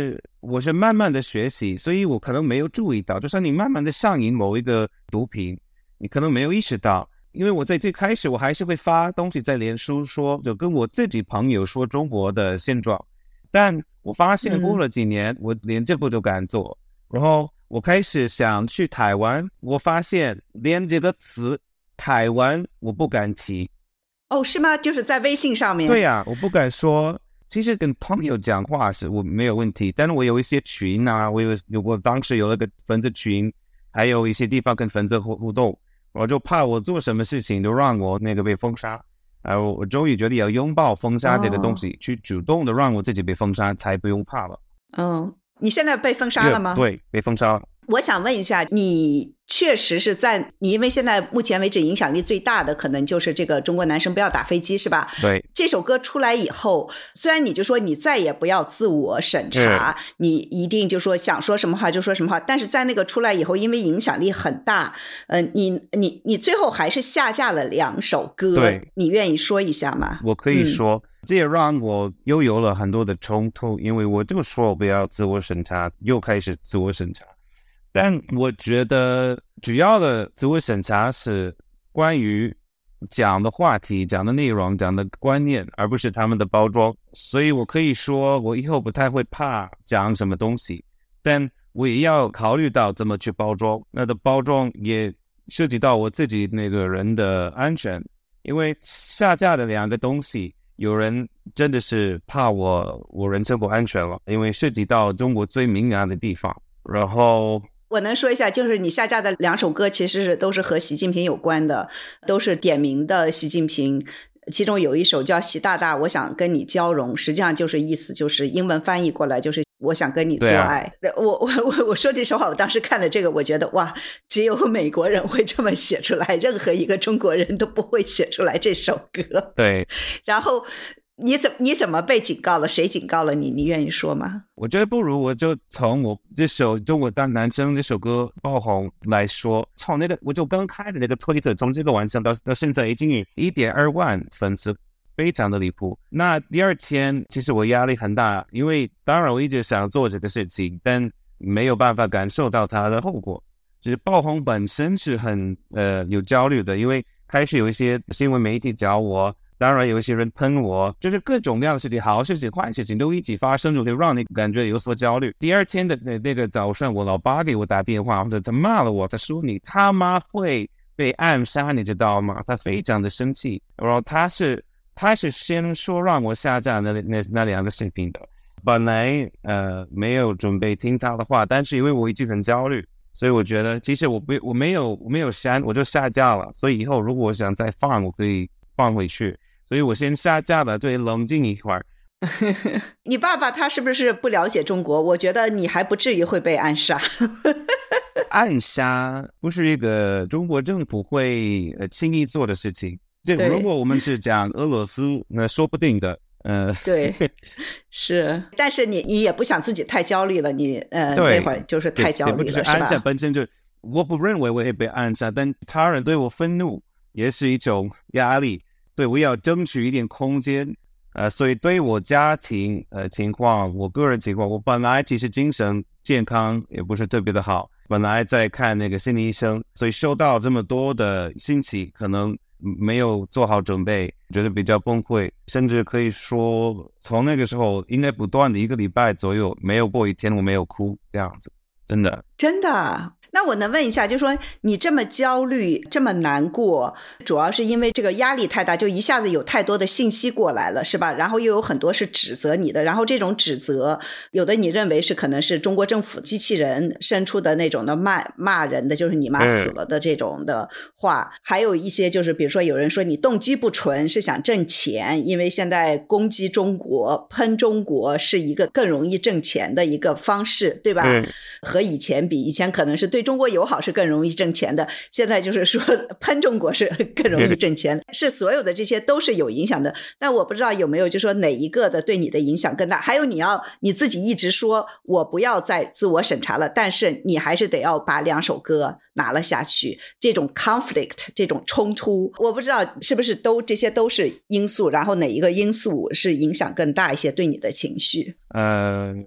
我是慢慢的学习，所以我可能没有注意到，就像你慢慢的上瘾某一个毒品，你可能没有意识到。因为我在最开始我还是会发东西在脸书说，就跟我自己朋友说中国的现状，但我发现过了几年，我连这步都敢做。然后我开始想去台湾，我发现连这个词台湾我不敢提。 哦，是吗？就是在微信上面？ 对呀，我不敢说。其实跟朋友讲话是我没有问题，但是我有一些群啊，我当时有那个粉丝群，还有一些地方跟粉丝互动，我就怕我做什么事情都让我那个被封杀。我终于觉得要拥抱封杀这个东西，去主动的让我自己被封杀，才不用怕了。 你现在被封杀了吗？ 对，被封杀了。 我想问一下，你确实是在你因为现在目前为止影响力最大的可能就是这个中国男生不要打飞机，是吧？ 对。 这首歌出来以后，虽然你就说你再也不要自我审查，你一定就说想说什么话就说什么话，但是在那个出来以后，因为影响力很大，你最后还是下架了2首歌。 对， 你愿意说一下吗？ 我可以说，这也让我又有了很多的冲突，因为我就说我不要自我审查，又开始自我审查。但我觉得主要的自我审查是关于讲的话题、讲的内容、讲的观念，而不是他们的包装。所以我可以说我以后不太会怕讲什么东西，但我也要考虑到怎么去包装。那的包装也涉及到我自己那个人的安全，因为下架的2个东西，有人真的是怕我人身不安全了，因为涉及到中国最敏感的地方。然后我能说一下，就是你下架的2首歌其实都是和习近平有关的，都是点名的习近平，其中有一首叫习大大我想跟你交融，实际上就是意思就是英文翻译过来就是我想跟你做爱。我说这首话，我当时看了这个，我觉得哇，只有美国人会这么写出来，任何一个中国人都不会写出来这首歌。 对。 然后你怎么被警告了？谁警告了你？你愿意说吗？ 我觉得不如我就从我这首《中国大男生》这首歌爆红来说，从那个我就刚开的那个推特，从这个晚上到现在已经有1.2万粉丝，非常的离谱。那第2天其实我压力很大，因为当然我一直想做这个事情，但没有办法感受到它的后果。就是爆红本身是很有焦虑的，因为开始有一些新闻媒体找我，当然有一些人喷我，就是各种各样的事情，好事情坏事情都一起发生，就会让你感觉有所焦虑。第2天的那个早上，我老爸给我打电话，他骂了我，他说你他妈会被暗杀，你知道吗？他非常的生气。然后他是先说让我下架那2个视频的，本来没有准备听他的话，但是因为我已经很焦虑，所以我觉得其实我没有删，我就下架了。所以以后如果我想再放，我可以放回去。所以我先下架了，对，冷静一会儿。 你爸爸他是不是不了解中国？我觉得你还不至于会被暗杀。 暗杀不是一个中国政府会轻易做的事情。对，如果我们是讲俄罗斯，那说不定的。 对，是，但是你也不想自己太焦虑了，你那会儿就是太焦虑了，是吧？ 暗杀本身就，我不认为我会被暗杀，但他人对我愤怒也是一种压力。对，我要争取一点空间，所以对我家庭情况，我个人情况，我本来其实精神健康也不是特别的好，本来在看那个心理医生，所以受到这么多的信息，可能没有做好准备，觉得比较崩溃，甚至可以说从那个时候应该不断的1个礼拜左右，没有过1天我没有哭，这样子，真的。 那我能问一下，就是说你这么焦虑这么难过，主要是因为这个压力太大，就一下子有太多的信息过来了，是吧？然后又有很多是指责你的，然后这种指责有的你认为是可能是中国政府机器人生出的那种的骂人的，就是你妈死了的这种的话，还有一些就是比如说有人说你动机不纯，是想挣钱，因为现在攻击中国喷中国是一个更容易挣钱的一个方式，对吧？和以前比，以前可能是对中国友好是更容易挣钱的，现在就是说喷中国是更容易挣钱，是所有的这些都是有影响的。但我不知道有没有就说哪一个的对你的影响更大。还有你自己一直说我不要再自我审查了，但是你还是得要把2首歌拿了下去，这种 conflict 这种冲突，我不知道是不是这些都是因素，然后哪一个因素是影响更大一些对你的情绪？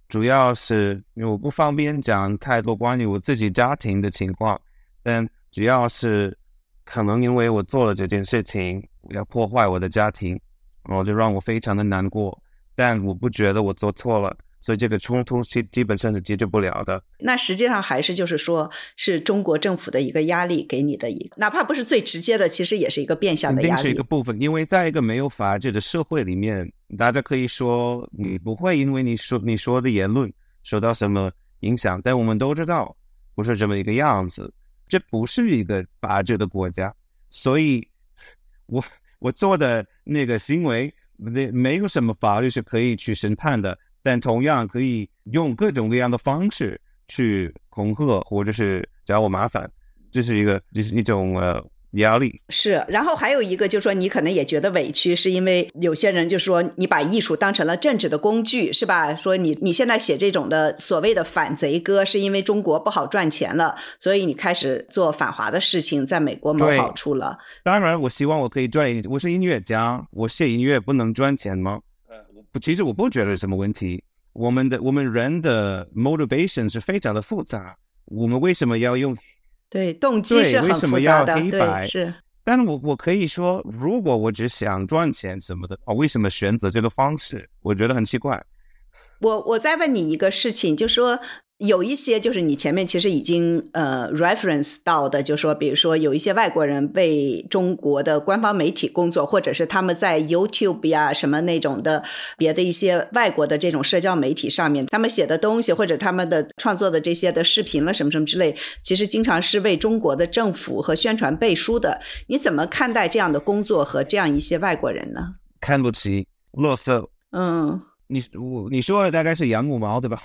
主要是因为我不方便讲太多关于我自己家庭的情况，但主要是可能因为我做了这件事情，要破坏我的家庭，然后就让我非常的难过，但我不觉得我做错了，所以这个冲突基本上是解决不了的。 那实际上还是就是说是中国政府的一个压力给你的一个，哪怕不是最直接的，其实也是一个变相的压力。 肯定是一个部分，因为在一个没有法治的社会里面，大家可以说你不会因为你说的言论受到什么影响，但我们都知道不是这么一个样子，这不是一个法治的国家，所以我做的那个行为没有什么法律是可以去审判的，但同样可以用各种各样的方式去恐吓或者是找我麻烦，这是一种压力。 是，然后还有一个就是说你可能也觉得委屈，是因为有些人就说你把艺术当成了政治的工具，是吧？说你现在写这种的所谓的反贼歌，是因为中国不好赚钱了，所以你开始做反华的事情，在美国谋好处了。 当然我希望我可以赚，我是音乐家，我写音乐不能赚钱吗？其实我不觉得有什么问题。我们人的 motivation 是非常的复杂，我们为什么要用对，动机是很复杂的，对，是。 但我可以说，如果我只想赚钱什么的，为什么选择这个方式？我觉得很奇怪。 我再问你一个事情，就是说有一些就是你前面其实已经reference 到的，就是说比如说有一些外国人为中国的官方媒体工作，或者是他们在 YouTube 呀什么那种的别的一些外国的这种社交媒体上面，他们写的东西或者他们的创作的这些的视频了什么什么之类，其实经常是为中国的政府和宣传背书的。你怎么看待这样的工作和这样一些外国人呢？ 看不起，垃圾。你说的大概是羊五毛对吧？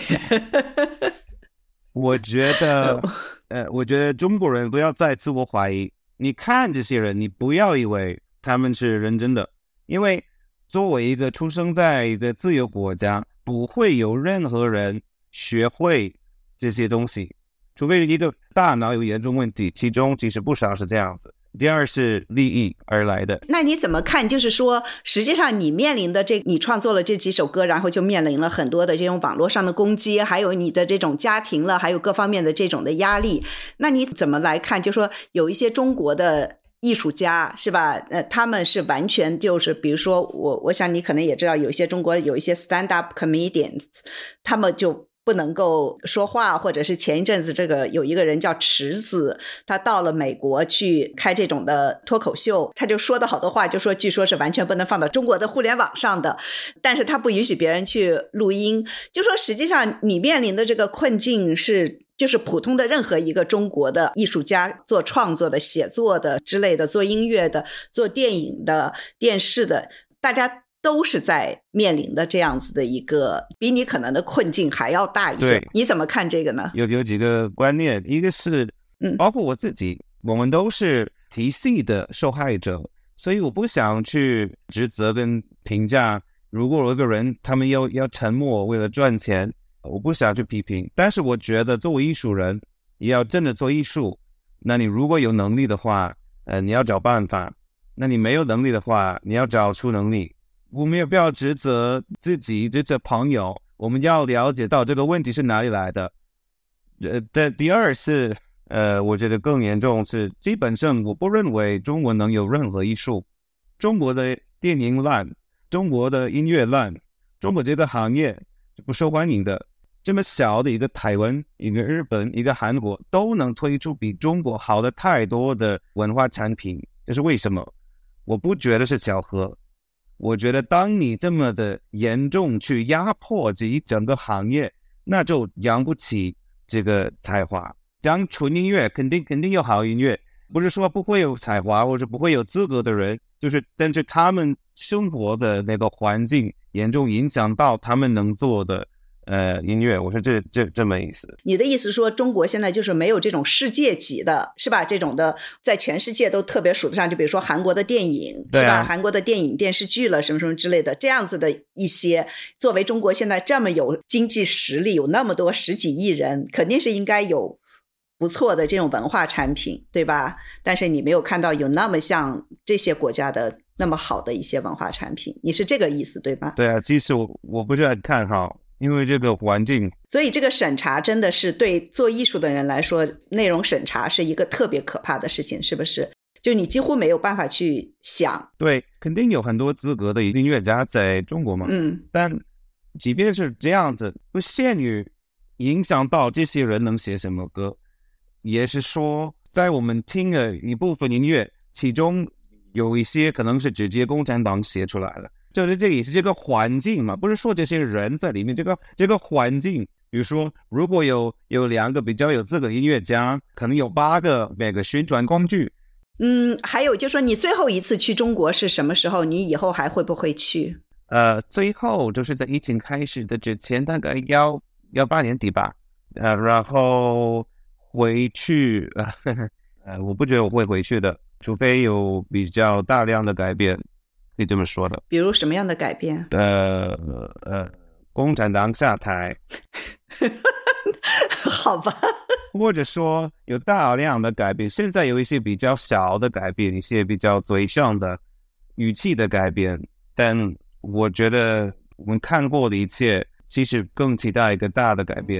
我觉得中国人不要再自我怀疑，你看这些人，你不要以为他们是认真的，因为作为一个出生在一个自由国家，不会有任何人学会这些东西，除非一个大脑有严重问题，其中其实不少是这样子。第二是利益而来的。 那你怎么看，就是说实际上你面临的你创作了这几首歌，然后就面临了很多的这种网络上的攻击，还有你的这种家庭了，还有各方面的这种的压力，那你怎么来看，就是说有一些中国的艺术家是吧，他们是完全就是比如说我想你可能也知道，有些中国有一些 stand up comedians， 他们就不能够说话，或者是前一阵子这个有一个人叫池子，他到了美国去开这种的脱口秀，他就说的好多话，就说据说是完全不能放到中国的互联网上的，但是他不允许别人去录音，就说实际上你面临的这个困境是就是普通的任何一个中国的艺术家做创作的、写作的之类的，做音乐的、做电影的、电视的，大家都是在面临的这样子的一个比你可能的困境还要大一些。你怎么看这个呢？ 有几个观念，一个是包括我自己，我们都是体系的受害者，所以我不想去指责跟评价，如果有一个人他们要沉默为了赚钱，我不想去批评，但是我觉得作为艺术人也要真的做艺术，那你如果有能力的话你要找办法，那你没有能力的话你要找出能力。我们也不要指责自己，指责朋友，我们要了解到这个问题是哪里来的。第二是我觉得更严重是，基本上我不认为中国能有任何艺术。中国的电影烂，中国的音乐烂，中国这个行业不受欢迎的。这么小的一个台湾、一个日本、一个韩国都能推出比中国好的太多的文化产品，这是为什么？我不觉得是巧合。我觉得当你这么的严重去压迫这一整个行业，那就养不起这个才华。讲纯音乐肯定有好音乐，不是说不会有才华或者不会有资格的人，但是他们生活的那个环境严重影响到他们能做的音乐，我说这么意思。 你的意思说中国现在就是没有这种世界级的，是吧？这种的在全世界都特别数得上，就比如说韩国的电影，是吧？韩国的电影电视剧了什么什么之类的，这样子的一些，作为中国现在这么有经济实力，有那么多10几亿人，肯定是应该有不错的这种文化产品，对吧？但是你没有看到有那么像这些国家的那么好的一些文化产品，你是这个意思对吧？ 对啊，其实我不是很看好因为这个环境。 所以这个审查真的是对做艺术的人来说，内容审查是一个特别可怕的事情，是不是？就你几乎没有办法去想。 对，肯定有很多资格的音乐家在中国嘛，但即便是这样子，不限于影响到这些人能写什么歌，也是说在我们听的一部分音乐，其中有一些可能是直接共产党写出来的，就是这也是这个环境嘛，不是说这些人在里面，这个环境，比如说如果有2个比较有资格的音乐家，可能有8个每个宣传工具。 还有就是说你最后一次去中国是什么时候？你以后还会不会去？ 最后就是在疫情开始的之前，大概要8年底吧。然后回去，我不觉得我会回去的，除非有比较大量的改变，可以这么说的。 比如什么样的改变？ 共产党下台。 好吧。 或者说有大量的改变，现在有一些比较小的改变，一些比较嘴上的语气的改变，但我觉得我们看过的一切其实更期待一个大的改变。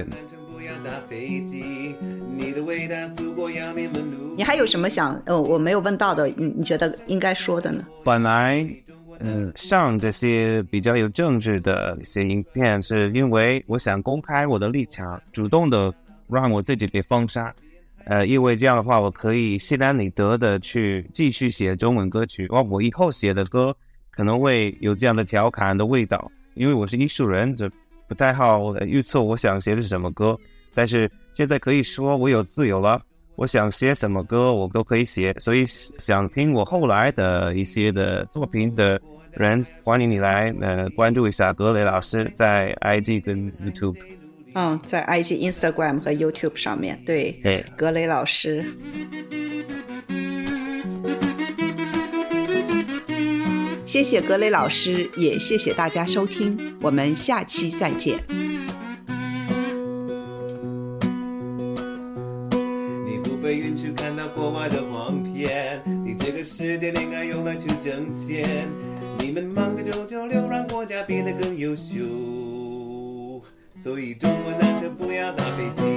你还有什么想我没有问到的，你觉得应该说的呢？ 本来上这些比较有政治的一些影片，是因为我想公开我的立场，主动的让我自己被封杀，因为这样的话我可以心安理得的去继续写中文歌曲。我以后写的歌可能会有这样的调侃的味道，因为我是艺术人，这不太好预测我想写的是什么歌。但是现在可以说我有自由了，我想写什么歌我都可以写，所以想听我后来的一些的作品的人，欢迎你来关注一下格雷老师在 IG 跟 YouTube。 在 IG、Instagram 和 YouTube 上面，对，格雷老师。谢谢格雷老师，也谢谢大家收听，我们下期再见。 你不被允许看到国外的黄片，你这个世界应该用来去挣钱，你们忙着996让国家变得更优秀，所以中国男生不要打飞机。